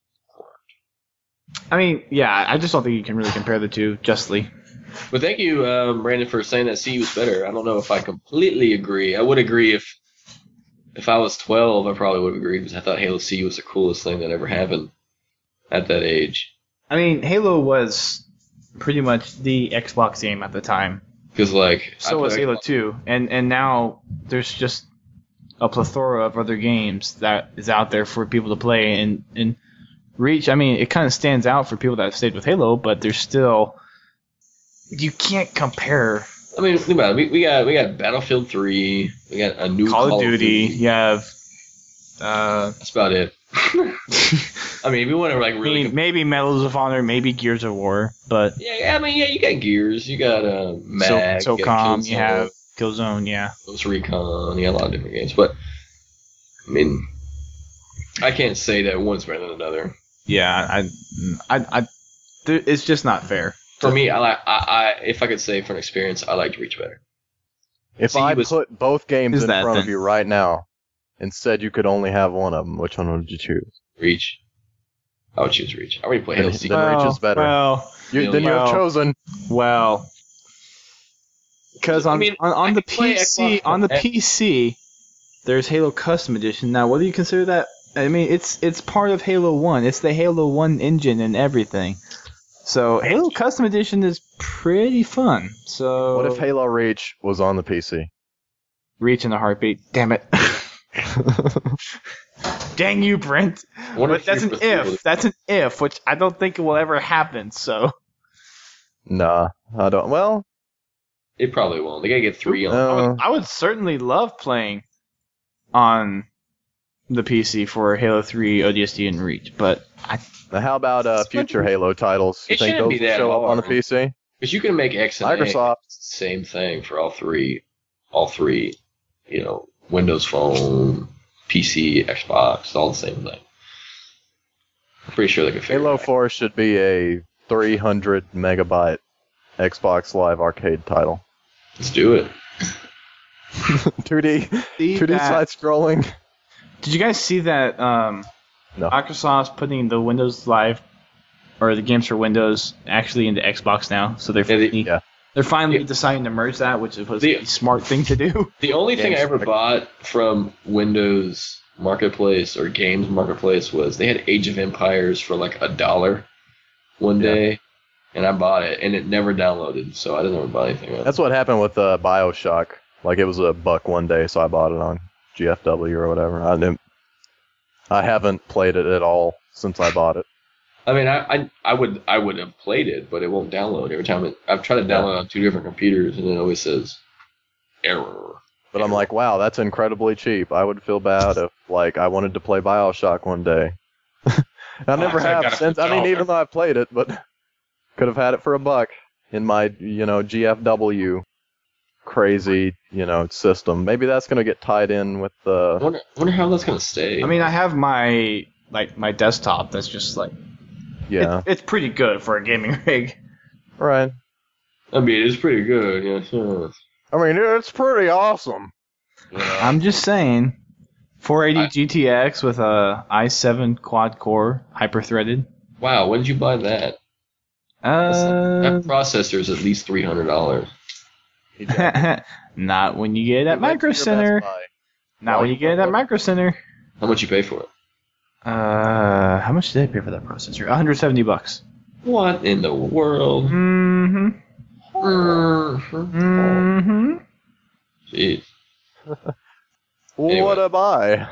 I mean, yeah, I just don't think you can really compare the two justly. But thank you, um, Brandon, for saying that C was better. I don't know if I completely agree. I would agree if if I was twelve, I probably would have agreed because I thought Halo C was the coolest thing that ever happened at that age. I mean, Halo was pretty much the Xbox game at the time. Because, like... So was Halo two. And, and now there's just a plethora of other games that is out there for people to play. And, and Reach, I mean, it kind of stands out for people that have stayed with Halo, but there's still... You can't compare... I mean, think about it. We, we got we got Battlefield three. We got a new Call, Call of Duty. of Duty. You have. Uh, That's about it. I mean, if we want to like really. I mean, maybe Medals of Honor, maybe Gears of War, but. Yeah, I mean, yeah, you got Gears, you got uh, Mag, so, you got SOCOM, you have Killzone, yeah. Ghost Recon, you got a lot of different games, but I mean, I can't say that one's better than another. Yeah, I, I, I, it's just not fair. For me, I like. I, I if I could say from experience, I liked Reach better. If See, I was- put both games Is in that front then? of you right now and said you could only have one of them, which one would you choose? Reach. I would choose Reach. I already played Then, Halo C. then Reach is better. Well, you, then you have well, chosen. well, because on I mean, on, on I the could play P C Xbox on the One. P C, there's Halo Custom Edition. Now, whether you consider that, I mean, it's it's part of Halo One. It's the Halo One engine and everything. So Halo Custom Edition is pretty fun. So What if Halo Reach was on the P C? Reach in a heartbeat. Damn it. Dang you, Brent. Wonder But if that's you an prefer if. the- That's an if, which I don't think it will ever happen. So Nah, I don't. Well, It probably won't. They gotta get three on. I uh, would, I would certainly love playing on the P C for Halo three, O D S T, and Reach, but I now how about uh, future Halo titles? You It think shouldn't those be will that show up on the hard. P C? Because you can make X and Microsoft. A, same thing for all three, all three, you know, Windows Phone, P C, Xbox, all the same thing. I'm pretty sure they can figure Halo it out. four should be a three hundred megabyte Xbox Live Arcade title. Let's do it. two D, see two D that- side scrolling. Did you guys see that um, No. Microsoft's putting the Windows Live or the games for Windows actually into Xbox now? So they're Yeah, the- finally, yeah. they're finally Yeah. deciding to merge that, which was The- a smart thing to do. The only thing I Games ever for- bought from Windows Marketplace or Games Marketplace was they had Age of Empires for like a dollar one Yeah. day, and I bought it, and it never downloaded, so I didn't ever buy anything else. That's what happened with uh, Bioshock. Like it was a buck one day, so I bought it on G F W or whatever. I didn't. I haven't played it at all since I bought it. I mean, I, I I would I would have played it, but it won't download every time. It, I've tried to download it on two different computers, and it always says error. But I'm like, wow, that's incredibly cheap. I would feel bad if like I wanted to play Bioshock one day. I never I have gotta since. I put mean, it even though I've played it, but could have had it for a buck in my you know G F W crazy you know system. Maybe that's gonna get tied in with I the. wonder, wonder how that's gonna stay. I mean, I have my like my desktop that's just like Yeah. it, it's pretty good for a gaming rig. Right. I mean, it's pretty good. Yeah, sure. I mean, it's pretty awesome. Yeah. I'm just saying, four eighty I- G T X with a i seven quad core hyper threaded. Wow, when did you buy that? Uh, That processor is at least three hundred dollars. not when you get it at You went to Micro your Center. Best Buy. Not when you get it at Micro Center. How much you pay for it? Uh, how much did I pay for that processor? one hundred seventy bucks. What in the world? Mm-hmm. Mm-hmm. Mm-hmm. Jeez. What am I?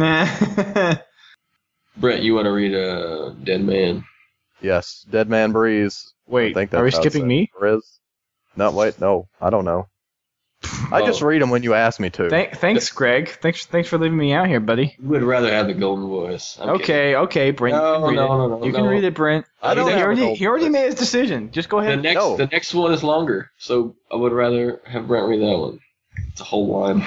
Brett, you want to read uh, Dead Man? Yes, Dead Man Breeze. Wait, I think that's are we how it's skipping said. me? Briz? No, wait, no, I don't know. I just Oh. read them when you ask me to. Thank, thanks, Greg. Thanks, thanks for leaving me out here, buddy. You would rather have the golden voice. I'm okay, kidding. okay, Brent. No, you can read no, it. no, no, You can no. read it, Brent. I don't he, have a already, golden he already voice. made his decision. Just go The ahead. next, No. the next one is longer, so I would rather have Brent read that one. It's a whole line.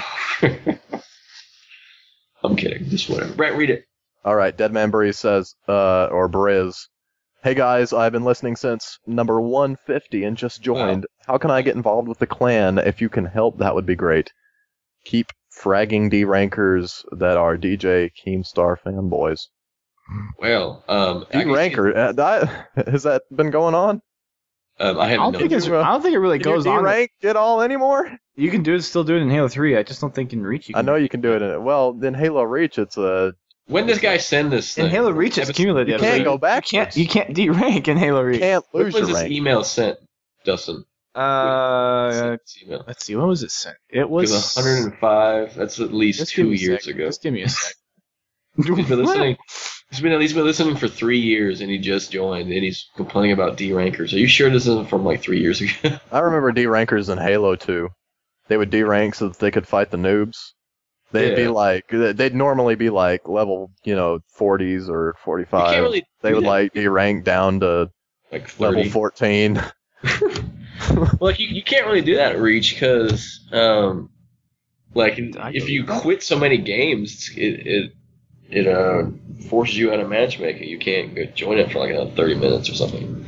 I'm kidding. Just whatever. Brent, read it. All right, Dead Man Breeze says, uh, or Briz. Hey guys, I've been listening since number one fifty and just joined. How can I get involved with the clan? If you can help, that would be great. Keep fragging D-rankers that are D J Keemstar fanboys. Well, um, I can see- D-ranker, uh, that, has that been going on? Um, I I haven't don't known. think it's. you, uh, I don't think it really Can you goes on. D-rank at all anymore? You can do it. Still do it in Halo three. I just don't think in Reach. You I can. know you can do it in well, then Halo Reach, it's a When does this guy send this thing? In Halo Reach, it's Have it- cumulative. you can't so go back. You can't. You can't D-rank in Halo Reach. can't When lose was your this rank. email sent, Dustin? Uh, This email. let's see. When was it sent? It was Because one hundred five. That's at least Just give two me a years sec. ago. Just give me a sec. He's been listening. He's been at least been listening for three years, and he just joined, and he's complaining about D rankers. Are you sure this isn't from like three years ago? I remember D-rankers in Halo two. They would D-rank so that they could fight the noobs. They'd be Yeah. like, they'd normally be like level, you know, forties or You forty-five. can't really. They do would that. like D-rank down to like thirty. level fourteen. Well, like you, you can't really do that at Reach because, um, like I if go- you quit so many games, it it it uh forces you out of matchmaking. You can't go join it for like another thirty minutes or something.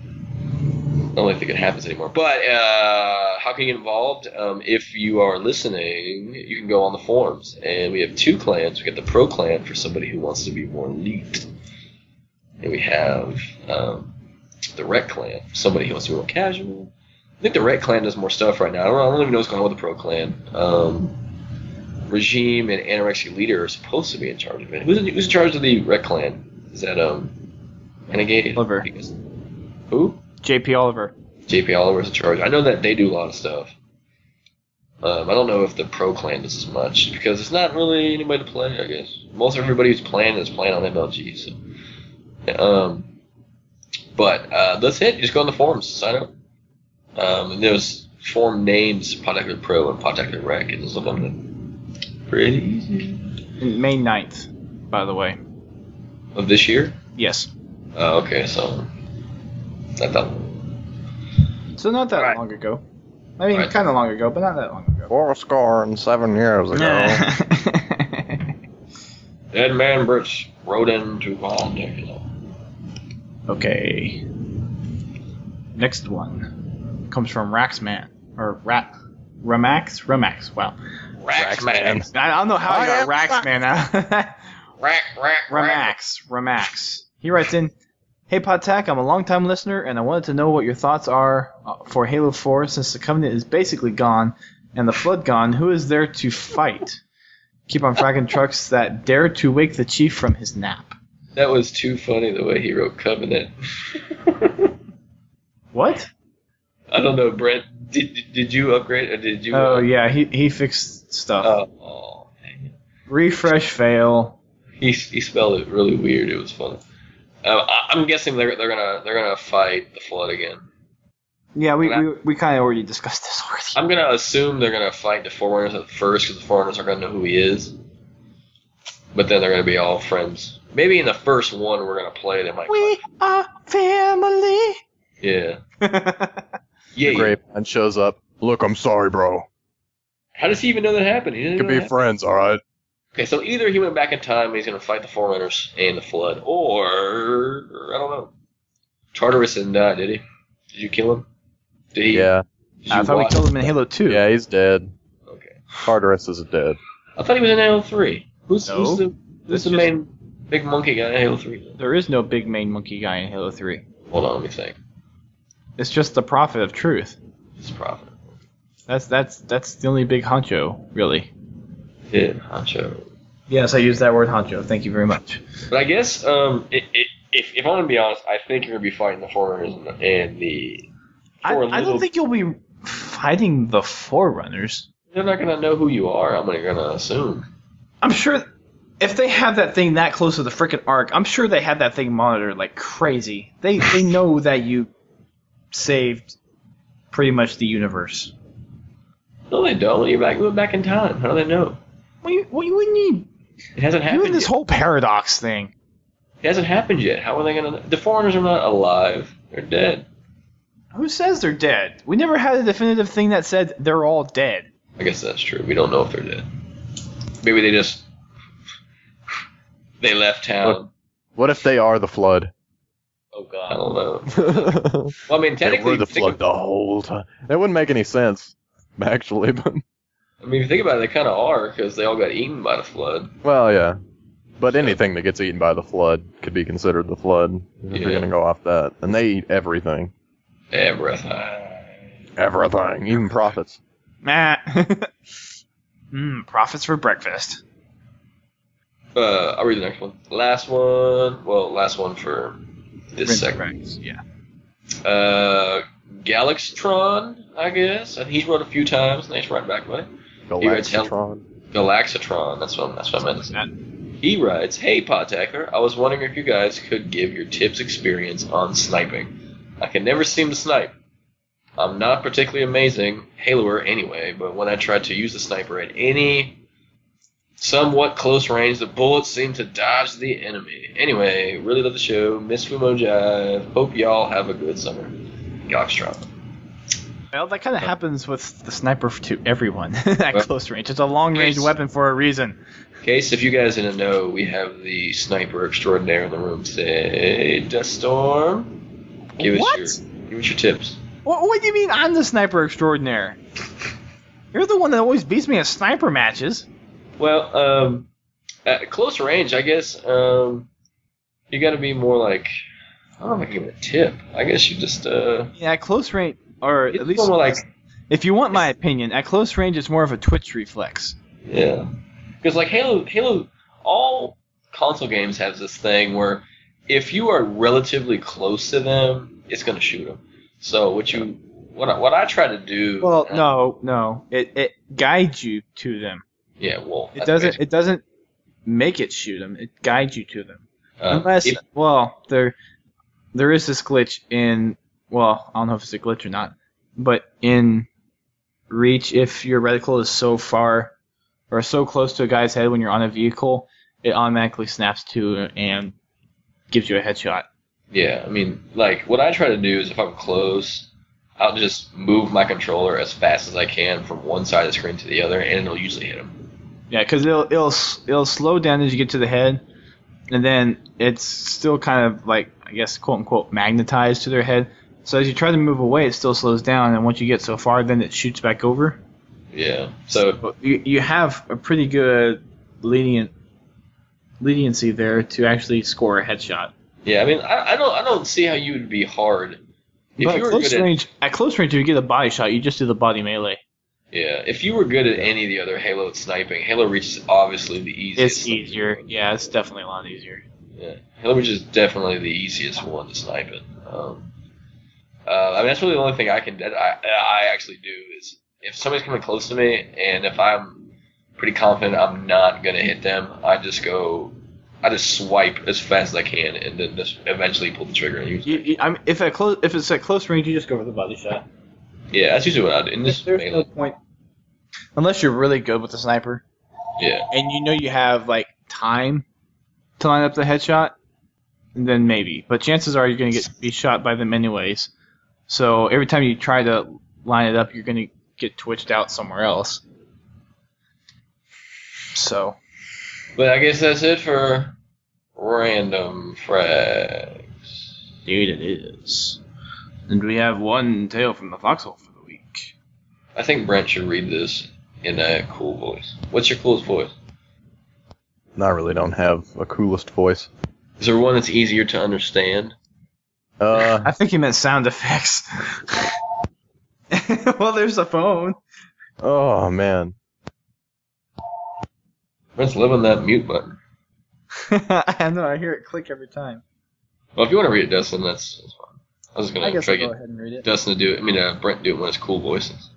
I don't think it happens anymore. But uh, how can you get involved? Um, if you are listening, you can go on the forums, and we have two clans. We got the Pro Clan for somebody who wants to be more elite, and we have um, the Rec Clan for somebody who wants to be more casual. I think the Rec Clan does more stuff right now. I don't, I don't even know what's going on with the Pro Clan. Um, Regime and Anorexia Leader are supposed to be in charge of it. Who's in, who's in charge of the Rec Clan? Is that um, Renegade? Oliver. Because, who? J P Oliver. J P Oliver's in charge. I know that they do a lot of stuff. Um, I don't know if the Pro Clan does as much because it's not really anybody to play. I guess most everybody who's playing is playing on M L G. So, um, but uh, that's it. You just go on the forums, sign up. Um, and there's forum names: Podactor Pro and Podactor Rec, and just look on them. Pretty easy. May ninth, by the way. Of this year? Yes. Oh, okay. So not that long. So not that Right. long ago. I mean, Right. kind of long ago, but not that long ago. Four score and seven years ago. Dead Man Brits rode into contact. Okay. Next one comes from Raxman or Rat Ramax Ramax. Wow. Raxman. I don't know how I I got am Raxman out. Rack, rack, rack. Ramax Ramax. He writes in, "Hey Podtac, I'm a longtime listener, and I wanted to know what your thoughts are uh, for Halo four since the Covenant is basically gone and the Flood gone. Who is there to fight? Keep on fragging trucks that dare to wake the Chief from his nap." That was too funny the way he wrote Covenant. What? I don't know, Brent. Did did you upgrade or did you? Oh uh, yeah, he he fixed stuff. Oh, oh, dang it. Refresh fail. He he spelled it really weird. It was funny. Uh, I, I'm guessing they're they're gonna they're gonna fight the Flood again. Yeah, we And I- we, we kind of already discussed this already. I'm gonna assume they're gonna fight the Forerunners at first because the Forerunners are gonna know who he is. But then they're gonna be all friends. Maybe in the first one we're gonna play, they might. We are family. Yeah. Yeah. The yeah. Grape Man shows up. Look, I'm sorry, bro. How does he even know that happened? He didn't Could know be that happened. friends, all right. Okay, so either he went back in time and he's going to fight the Forerunners and the Flood, or, or I don't know. Tartarus didn't die, did he? Did you kill him? Did he? Yeah, Did I you thought we watch- killed him in Halo two. yeah, he's dead. Okay. Tartarus is dead. I thought he was in Halo three. Who's, No. who's the, who's It's the just- main big monkey guy in Halo three? There is no big main monkey guy in Halo three. Hold on, let me think. It's just the Prophet of Truth. It's Prophet. That's that's that's the only big honcho, really. Yeah, Honcho. Yes, I used that word honcho. Thank you very much. But I guess, um, it, it, if, if I'm going to be honest, I think you're going to be fighting the Forerunners and the, and the I, For a I little- don't think you'll be fighting the Forerunners. They're not gonna know who you are. I'm gonna assume. I'm sure if they have that thing that close to the frickin' Ark, I'm sure they have that thing monitored like crazy. They they know that you saved pretty much the universe. No, they don't. You're back, moving back in time. How do they know? What you, what you need? It hasn't You happened and this yet. whole paradox thing. It hasn't happened yet. How are they gonna? The foreigners are not alive. They're dead. Who says they're dead? We never had a definitive thing that said they're all dead. I guess that's true. We don't know if they're dead. Maybe they just they left town. What if they are the flood? Oh God, I don't know. Well, I mean, They technically, were the think flood of- the whole time. That wouldn't make any sense, actually. But I mean, if you think about it, they kind of are because they all got eaten by the flood. well, yeah. But anything that gets eaten by the flood could be considered the flood. If Yeah. you're gonna go off that, and they eat everything, Everything. everything, even prophets. Matt. Mmm, profits for breakfast. Uh, I'll read the next one. Last one. Well, last one for this Rinse segment. breakfast, yeah. Uh, Galaxtron, I guess. And he's wrote a few times. Nice write back, buddy. He writes hell- Galaxitron. Galaxatron. That's what that's what I meant to say. He writes, "Hey Podtacker, I was wondering if you guys could give your tips experience on sniping. I can never seem to snipe. I'm not particularly amazing Haloer anyway, but when I tried to use the sniper at any somewhat close range, the bullets seem to dodge the enemy. Anyway, really love the show. Miss Fumo Jive. Hope y'all have a good summer. Galaxtron." Well, that kind of happens with the sniper to everyone at Well, close range. It's a long-range case- weapon for a reason. Case, if you guys didn't know, we have the sniper extraordinaire in the room today. Duststorm. Give What? us your give us your tips. What, what do you mean I'm the sniper extraordinaire? You're the one that always beats me at sniper matches. Well, um, at close range, I guess um, you got to be more like I don't know if I can give it a tip. I guess you just uh, Yeah, at close range, or it's at least more like if you want my opinion, at close range it's more of a twitch reflex. yeah, because like Halo, Halo, all console games have this thing where if you are relatively close to them, it's gonna shoot them. So what you what I, what I try to do. Well, uh, no, no, it it guides you to them. Yeah, well, It that's doesn't. basically- It doesn't make it shoot them. It guides you to them. uh, Unless, if- well, there there is this glitch in. Well, I don't know if it's a glitch or not, but in Reach, if your reticle is so far or so close to a guy's head when you're on a vehicle, it automatically snaps to and gives you a headshot. Yeah, I mean, like, what I try to do is if I'm close, I'll just move my controller as fast as I can from one side of the screen to the other, and it'll usually hit him. Yeah, because it'll it'll s- it'll slow down as you get to the head, and then it's still kind of like, I guess, quote unquote magnetized to their head. So as you try to move away, it still slows down, and once you get so far, then it shoots back over. Yeah, so, But you you have a pretty good lenient leniency there to actually score a headshot. yeah, I mean, I, I don't I don't see how you would be hard. If But you at were close good at, range, at close range, if you get a body shot, you just do the body melee. yeah, if you were good at any of the other Halo sniping, Halo Reach is obviously the easiest. It's easier. Yeah, it's definitely a lot easier. Yeah, Halo Reach is definitely the easiest one to snipe it. Um, uh, I mean, that's really the only thing I can that I I actually do is if somebody's coming close to me, and if I'm pretty confident I'm not gonna hit them, I just go, I just swipe as fast as I can, and then just eventually pull the trigger and use. You, you, I mean, if at close, if it's at close range, you just go for the body shot. Yeah, that's usually what I do. In this There's melee, no point unless you're really good with the sniper, yeah, and you know you have like time to line up the headshot. Then maybe, but chances are you're gonna get be shot by them anyways. So every time you try to line it up, you're gonna get twitched out somewhere else. So. but I guess that's it for random frags. Indeed it is. And we have one tale from the foxhole for the week. I think Brent should read this in a cool voice. What's your coolest voice? I really don't have a coolest voice. Is there one that's easier to understand? Uh, I think he meant sound effects. Well, there's a phone. oh man. Brent's living that mute button. I know, I hear it click every time. Well, if you want to read it, Dustin, that's, that's fine. I was I gonna guess try I'll to go get ahead and read it. Dustin to do it. I mean, uh, Brent do it in one of his cool voices.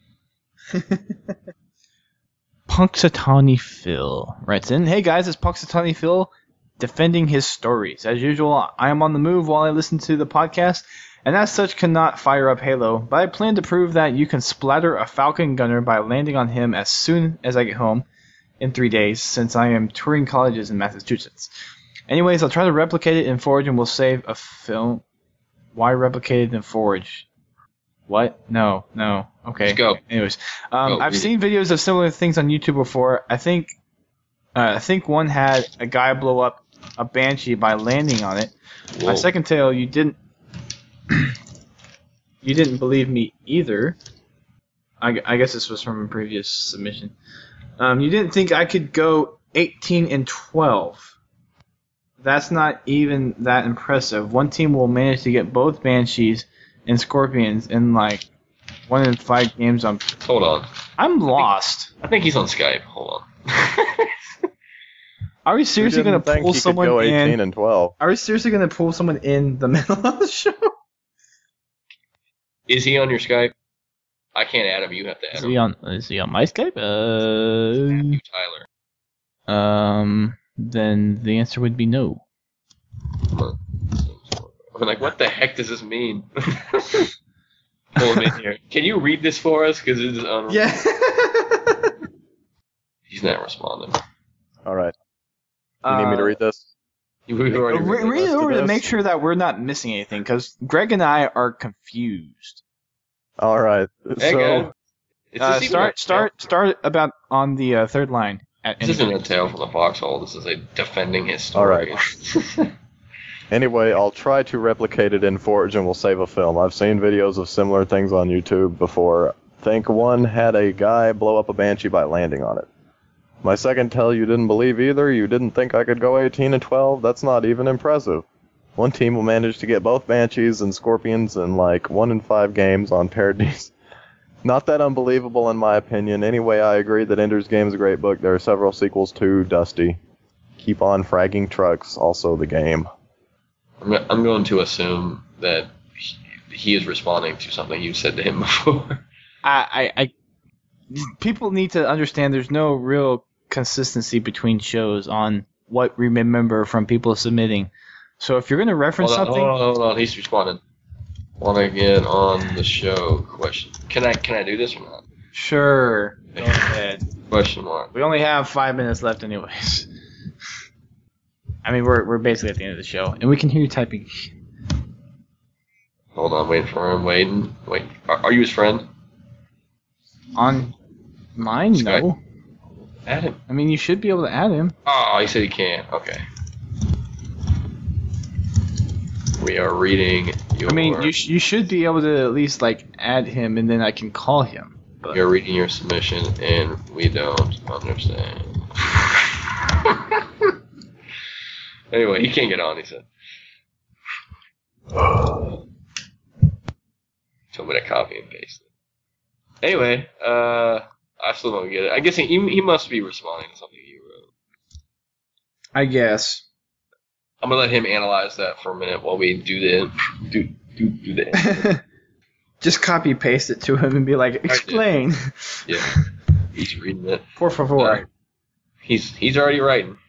Punxsutawney Phil writes in, "Hey guys, it's Punxsutawney Phil defending his stories. As usual, I am on the move while I listen to the podcast, and as such cannot fire up Halo, but I plan to prove that you can splatter a Falcon gunner by landing on him as soon as I get home in three days, since I am touring colleges in Massachusetts. Anyways, I'll try to replicate it in Forge and we'll save a film. Why replicate it in Forge? What? No, no. Okay. Let's go. Anyways, um, Go, I've read seen videos of similar things on YouTube before. I think, uh, I think one had a guy blow up a Banshee by landing on it. Whoa. My second tale, you didn't, you didn't believe me either. I, I guess this was from a previous submission. Um, you didn't think I could go eighteen and twelve. That's not even that impressive. One team will manage to get both Banshees and Scorpions in like one in five games on. Hold on. I'm lost. I think he's on Skype. Hold on. Are we seriously Who going didn't to think pull he could someone go eighteen in? and twelve? Are we seriously going to pull someone in the middle of the show? Is he on your Skype? I can't add him. You have to add Is him. he on? Is he on my Skype? Uh, You, Tyler. um. Then the answer would be no. I'm like, what the heck does this mean? Pull him in here. Can you read this for us? Because it's unreal. Yeah. He's not responding. All right. You need me to read this? You we already Re- read read it rest of over to this? make sure that we're not missing anything, because Greg and I are confused. All right. Hey, so guys. Is Uh, this even start, a start, start about on the uh, third line. At This any isn't a point. tale from the foxhole. This is a defending his All story. right. Anyway, I'll try to replicate it in Forge and we'll save a film. I've seen videos of similar things on YouTube before. Think one had a guy blow up a Banshee by landing on it. My second tell you didn't believe either. You didn't think I could go eighteen and twelve. That's not even impressive. One team will manage to get both Banshees and Scorpions in like one in five games on parodies. Not that unbelievable in my opinion. Anyway, I agree that Ender's Game is a great book. There are several sequels too, Dusty. Keep on fragging trucks, also the game. I'm, go- I'm going to assume that he, he is responding to something you said to him before. I, I, I, people need to understand there's no real consistency between shows on what we remember from people submitting. So if you're going to reference Hold on, something, hold on, hold on. He's responding. Want to get on the show? Question. Can I can I do this or not? sure, go ahead. Question mark. We only have five minutes left, anyways. I mean, we're we're basically at the end of the show, and we can hear you typing. Hold on, waiting for him. Waiting. Wait. Are, are you his friend? On mine, Skype? no. Add him. I mean, you should be able to add him. Oh, he said he can't. Okay. We are reading your. I mean, you sh- you should be able to at least like add him, and then I can call him. But You're reading your submission, and we don't understand. Anyway, he can't get on. He said. Told me to copy and paste it. Anyway, uh, I still don't get it. I guess he he must be responding to something you wrote. I guess. I'm gonna let him analyze that for a minute while we do the do do do the. Just copy paste it to him and be like, explain. Yeah, he's reading it. Por favor. Uh, he's he's already writing.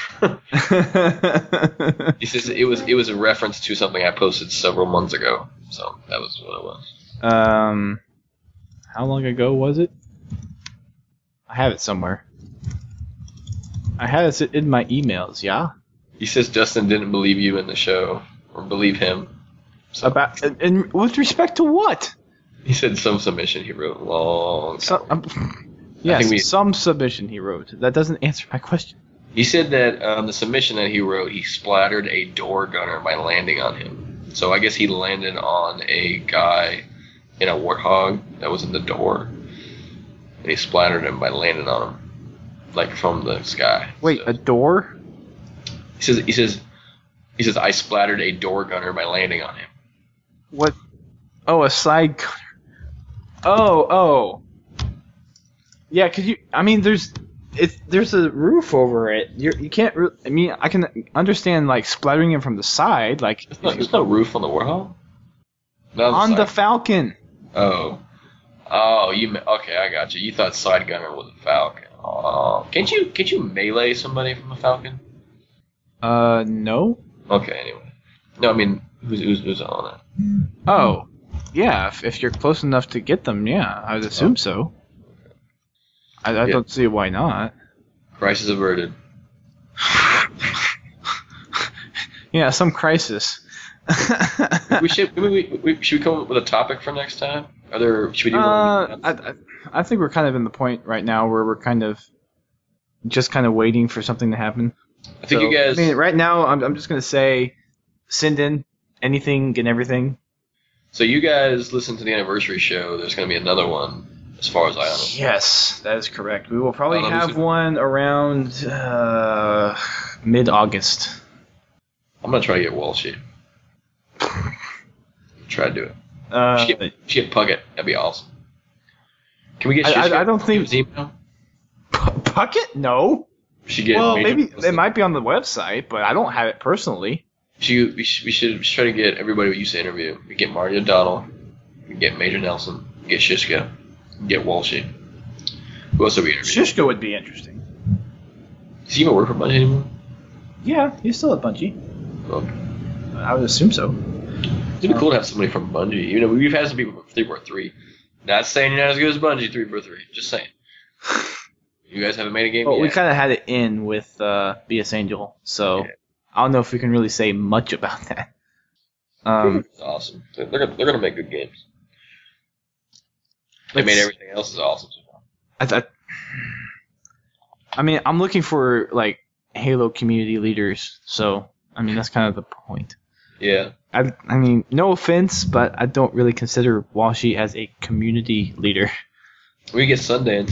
He says it was it was a reference to something I posted several months ago, so that was what it was. um, how long ago was it? I have it somewhere. I had it in my emails. Yeah. He says Justin didn't believe you in the show, or believe him. So About and, and with respect to what? he said some submission he wrote a long time So, ago. um, yes, think we- some submission he wrote. That doesn't answer my question. He said that um, the submission that he wrote, he splattered a door gunner by landing on him. So I guess he landed on a guy in a warthog that was in the door, and he splattered him by landing on him, like from the sky. Wait, So- a door? He says he says he says I splattered a door gunner by landing on him. What? Oh, a side gunner. Oh, oh. Yeah, cause you. I mean, there's it. There's a roof over it. You're, you can't. Re- I mean, I can understand like splattering it from the side, like. There's no, if you- there's no roof on the warthog. Not On the side- Falcon. Oh. Oh, you me- okay? I got you. You thought side gunner was a Falcon. Oh, can't you can't you melee somebody from a Falcon? Uh, no. Okay, anyway. No, I mean who's who's, who's on that? Oh, yeah. If, if you're close enough to get them, yeah, I would assume so. I, I Yeah. don't see why not. Crisis averted. Yeah, some crisis. we should maybe we, we should we come up with a topic for next time? Are there should we do Uh, one? I, I, I think we're kind of in the point right now where we're kind of just kind of waiting for something to happen. I think So, you guys. I mean, right now, I'm, I'm just going to say send in anything and everything. So you guys listen to the anniversary show. There's going to be another one, as far as I know. Yes, that is correct. We will probably Uh, have who's- one around uh, mid-August. I'm going to try to get Walshy. Try to do it. Uh, She get, she get Puckett. That'd be awesome. Can we get? I- I- Shishka? I don't think- His email? Puckett? No. She get. Well, Major maybe Nelson. it might be on the website, but I don't have it personally. She, we, should, we should try to get everybody we used to interview. We get Marty O'Donnell. We get Major Nelson. We get Shishka. We get Walshy. Who else are we interviewing? Shishka would be interesting. Does he even work for Bungie anymore? Yeah, he's still at Bungie. Okay. I would assume so. It'd be cool to have somebody from Bungie. You know, we've had some people from three four three. Not saying you're not as good as Bungie three four three. Just saying. You guys haven't made a game Well, yet. we kind of had it in with uh, B S Angel, so Yeah. I don't know if we can really say much about that. Um, It's awesome. They're, they're, gonna, they're gonna make good games. They Let's- made everything else is awesome so far. I, I, I mean, I'm looking for like Halo community leaders, so I mean that's kind of the point. Yeah. I, I mean, no offense, but I don't really consider Walshy as a community leader. We get Sundance.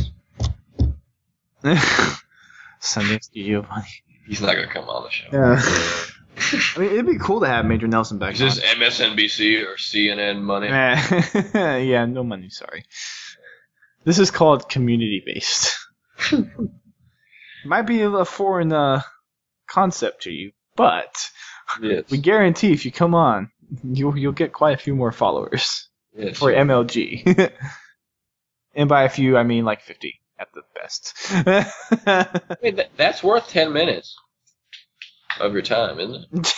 Sunday Studio Bunny. He's not gonna come on the show. Yeah. I mean, it'd be cool to have Major Nelson back. Is this M S N B C or C N N money? on. Yeah, no money. Sorry. This is called community based. Might be a foreign uh, concept to you, but Yes. we guarantee if you come on, you'll you'll get quite a few more followers yes. for M L G. And by a few, I mean like fifty at the best. I mean, that, that's worth ten minutes of your time, isn't it?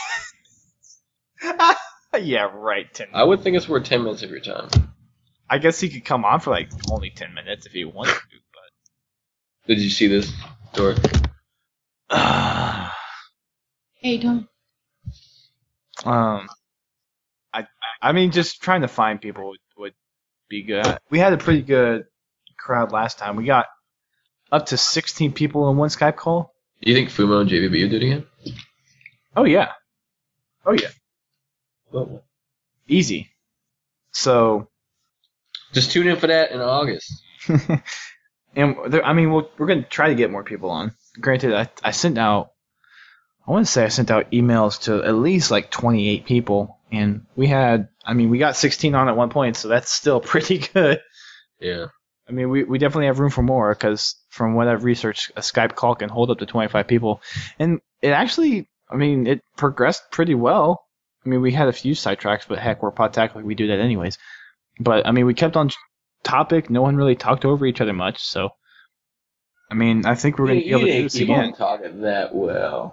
Yeah, right. Ten. I would think it's worth ten minutes of your time. I guess he could come on for like only ten minutes if he wanted to, Did you see this, Dor? but. Hey, Tom. Um, I I mean, just trying to find people would, would be good. We had a pretty good crowd last time. We got up to sixteen people in one Skype call. You think Fumo and J V B would do it again? Oh yeah, oh yeah, Well, easy. So, just tune in for that in August. and there, I mean, we'll, we're gonna try to get more people on. Granted, I I sent out. I want to say I sent out emails to at least like twenty-eight people, and we had, I mean, we got sixteen on at one point, so that's still pretty good. Yeah. I mean, we, we definitely have room for more because from what I've researched, a Skype call can hold up to twenty-five people. And it actually, I mean, it progressed pretty well. I mean, we had a few sidetracks, but heck, we're pod tackling, we do that anyways. But, I mean, we kept on topic. No one really talked over each other much, so. I mean, I think we're going to be able to do this again. talking that well.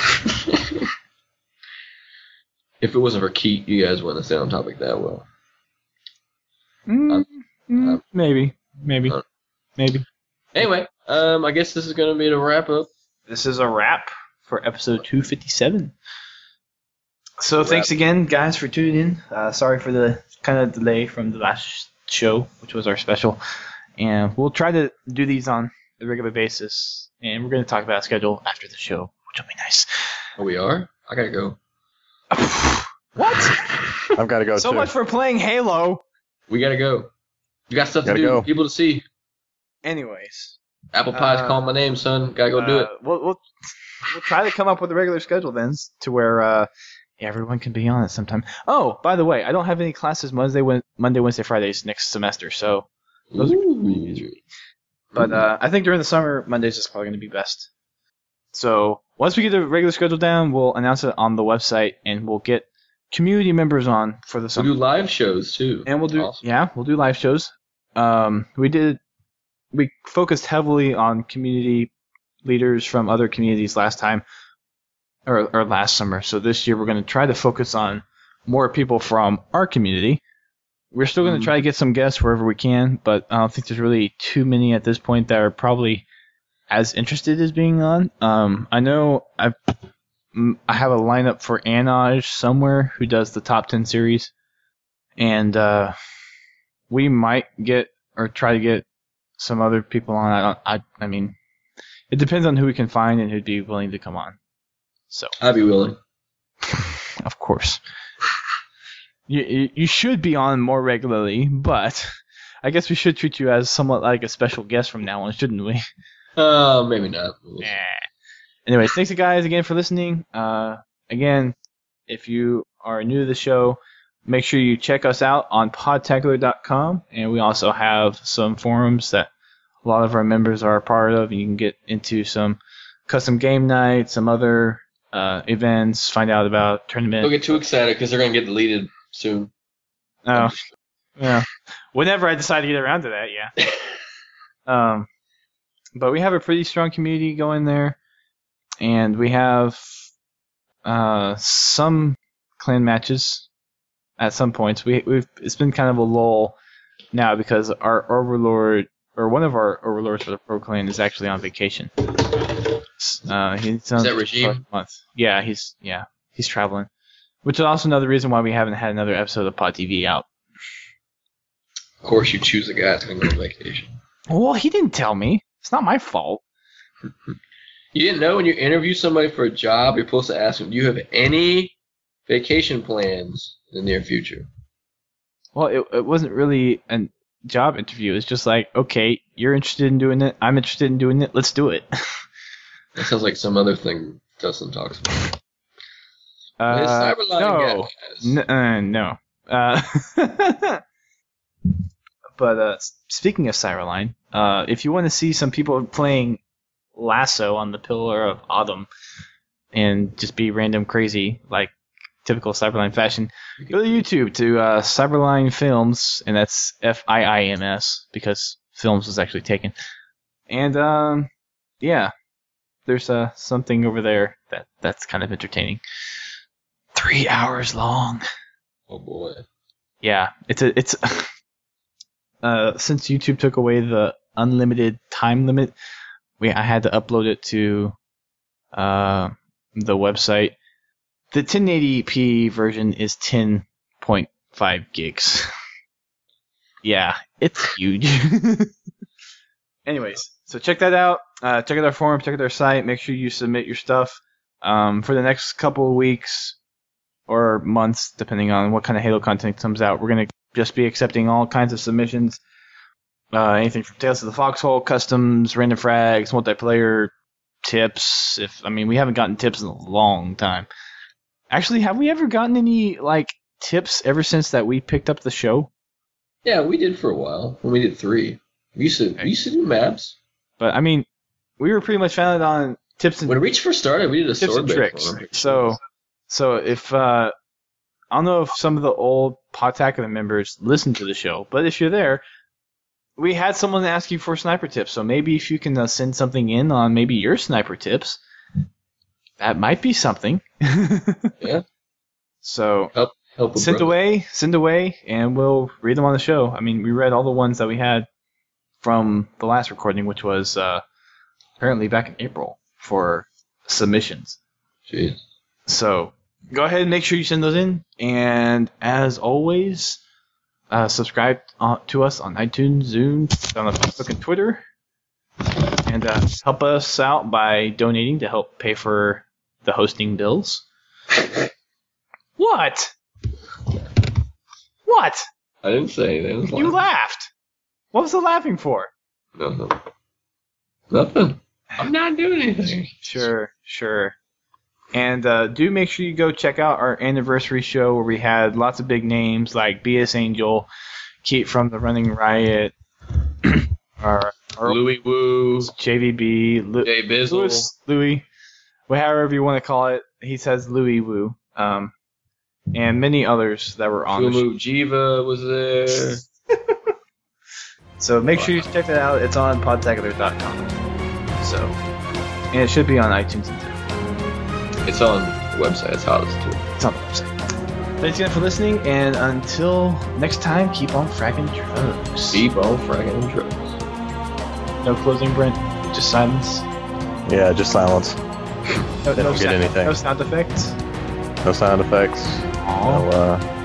If it wasn't for Keith, you guys wouldn't have stayed on topic that well. Mm, mm, uh, maybe. Maybe. uh, Maybe. Anyway, um, I guess this is going to be the wrap up. This is a wrap for episode two fifty-seven. So Wrap. thanks again, guys, for tuning in. Uh, sorry for the kind of delay from the last show, which was our special. And we'll try to do these on a regular basis. And we're going to talk about a schedule after the show, which will be nice. Oh, we are? I gotta go. What? I've got to go So too. much for playing Halo. We gotta go. You got stuff to Gotta do, go. people to see. Anyways. Apple Pie's Uh, calling my name, son. Gotta go do it. Uh, We'll, we'll, we'll try to come up with a regular schedule then to where uh, everyone can be on it sometime. Oh, by the way, I don't have any classes Monday, Wed- Monday, Wednesday, Fridays next semester, so those are Ooh. But uh, I think during the summer, Mondays is probably going to be best. So once we get the regular schedule down, we'll announce it on the website, and we'll get community members on for the We'll summer. do live shows too. And we'll do Awesome. yeah, we'll do live shows. Um, we did we focused heavily on community leaders from other communities last time or or last summer. So this year we're going to try to focus on more people from our community. We're still going to Mhm. try to get some guests wherever we can, but I don't think there's really too many at this point that are probably as interested as being on. Um, I know I've mm, I have a lineup for Anaj somewhere who does the top ten series, and uh, we might get or try to get some other people on. I don't. I. I mean, it depends on who we can find and who'd be willing to come on. So, I'd be willing. of course, you you you should be on more regularly, but I guess we should treat you as somewhat like a special guest from now on, shouldn't we? Uh, maybe not. We'll see. Nah. Anyways, thanks you guys again for listening. Uh, again, if you are new to the show, make sure you check us out on podtacular dot com, and we also have some forums that a lot of our members are a part of. You can get into some custom game nights, some other uh, events, find out about tournaments. Don't get too excited because they're gonna get deleted soon. Oh, yeah. Whenever I decide to get around to that, yeah. um, but we have a pretty strong community going there, and we have uh, some clan matches at some points. We we've it's been kind of a lull now because our overlord or one of our overlords for the pro clan is actually on vacation. Uh, he's on Is that Regime? for a month. Yeah, he's yeah he's traveling, which is also another reason why we haven't had another episode of Pod T V out. Of course, you choose a guy that's gonna go on vacation. Well, he didn't tell me. It's not my fault. You didn't know when you interview somebody for a job, you're supposed to ask them, do you have any vacation plans in the near future? Well, it it wasn't really a job interview. It's just like, okay, you're interested in doing it. I'm interested in doing it. Let's do it. That sounds like some other thing Dustin talks about. Uh, This Cyberline no, guy has- N- uh, no. Uh, but uh, speaking of Cyberline, uh, if you want to see some people playing Lasso on the Pillar of Autumn and just be random crazy like typical Cyberline fashion, go to YouTube to uh, Cyberline Films, and that's F I I M S because Films was actually taken. And um, yeah, there's uh, something over there that that's kind of entertaining. Three hours long. Oh boy. Yeah, it's a it's. Uh, since YouTube took away the unlimited time limit, we I had to upload it to uh, the website. The ten eighty p version is ten point five gigs. Yeah, it's huge. Anyways, so check that out. Uh, check out our forum, check out our site. Make sure you submit your stuff. Um, for the next couple of weeks or months, depending on what kind of Halo content comes out, we're gonna just be accepting all kinds of submissions. Uh, anything from Tales of the Foxhole, customs, random frags, multiplayer tips. If I mean, we haven't gotten tips in a long time. Actually, have we ever gotten any like tips ever since that we picked up the show? Yeah, we did for a while when we did three. We used to we used to do maps. But I mean, we were pretty much founded on tips and When Reach first started, we did a tips sword and bait tricks. for 'em. So, so if uh, I don't know if some of the old Podtacular members listen to the show, but if you're there, we had someone ask you for sniper tips. So maybe if you can uh, send something in on maybe your sniper tips, that might be something. Yeah. So Help help a send brother. away, send away, and we'll read them on the show. I mean, we read all the ones that we had from the last recording, which was uh, apparently back in April for submissions. Jeez. So go ahead and make sure you send those in. And as always, uh, subscribe uh, to us on iTunes, Zoom, on Facebook and Twitter. And uh, help us out by donating to help pay for the hosting bills. What? What? I didn't say anything. I was You laughing. laughed. What was the laughing for? No, no. Nothing. I'm not doing anything. Sure, sure. And uh, do make sure you go check out our anniversary show where we had lots of big names like B S Angel, Keith from the Running Riot, our, our Louis Woo, J V B, Lu- Jay Bizzle. Louis, Louis, well, however you want to call it. He says Louis Woo. Um, and many others that were on the show. Fumu Jiva was there. So make sure you check that out. It's on podtacular dot com. So, and it should be on iTunes and too. It's on the website. It's how to listen to it. It's on the website. Thanks again for listening, and until next time, keep on fragging drugs. Keep on fragging drugs. No closing, Brent. Just silence. Yeah, just silence. No, They no don't get sound, anything. No sound effects. No sound effects. Aww. No, uh,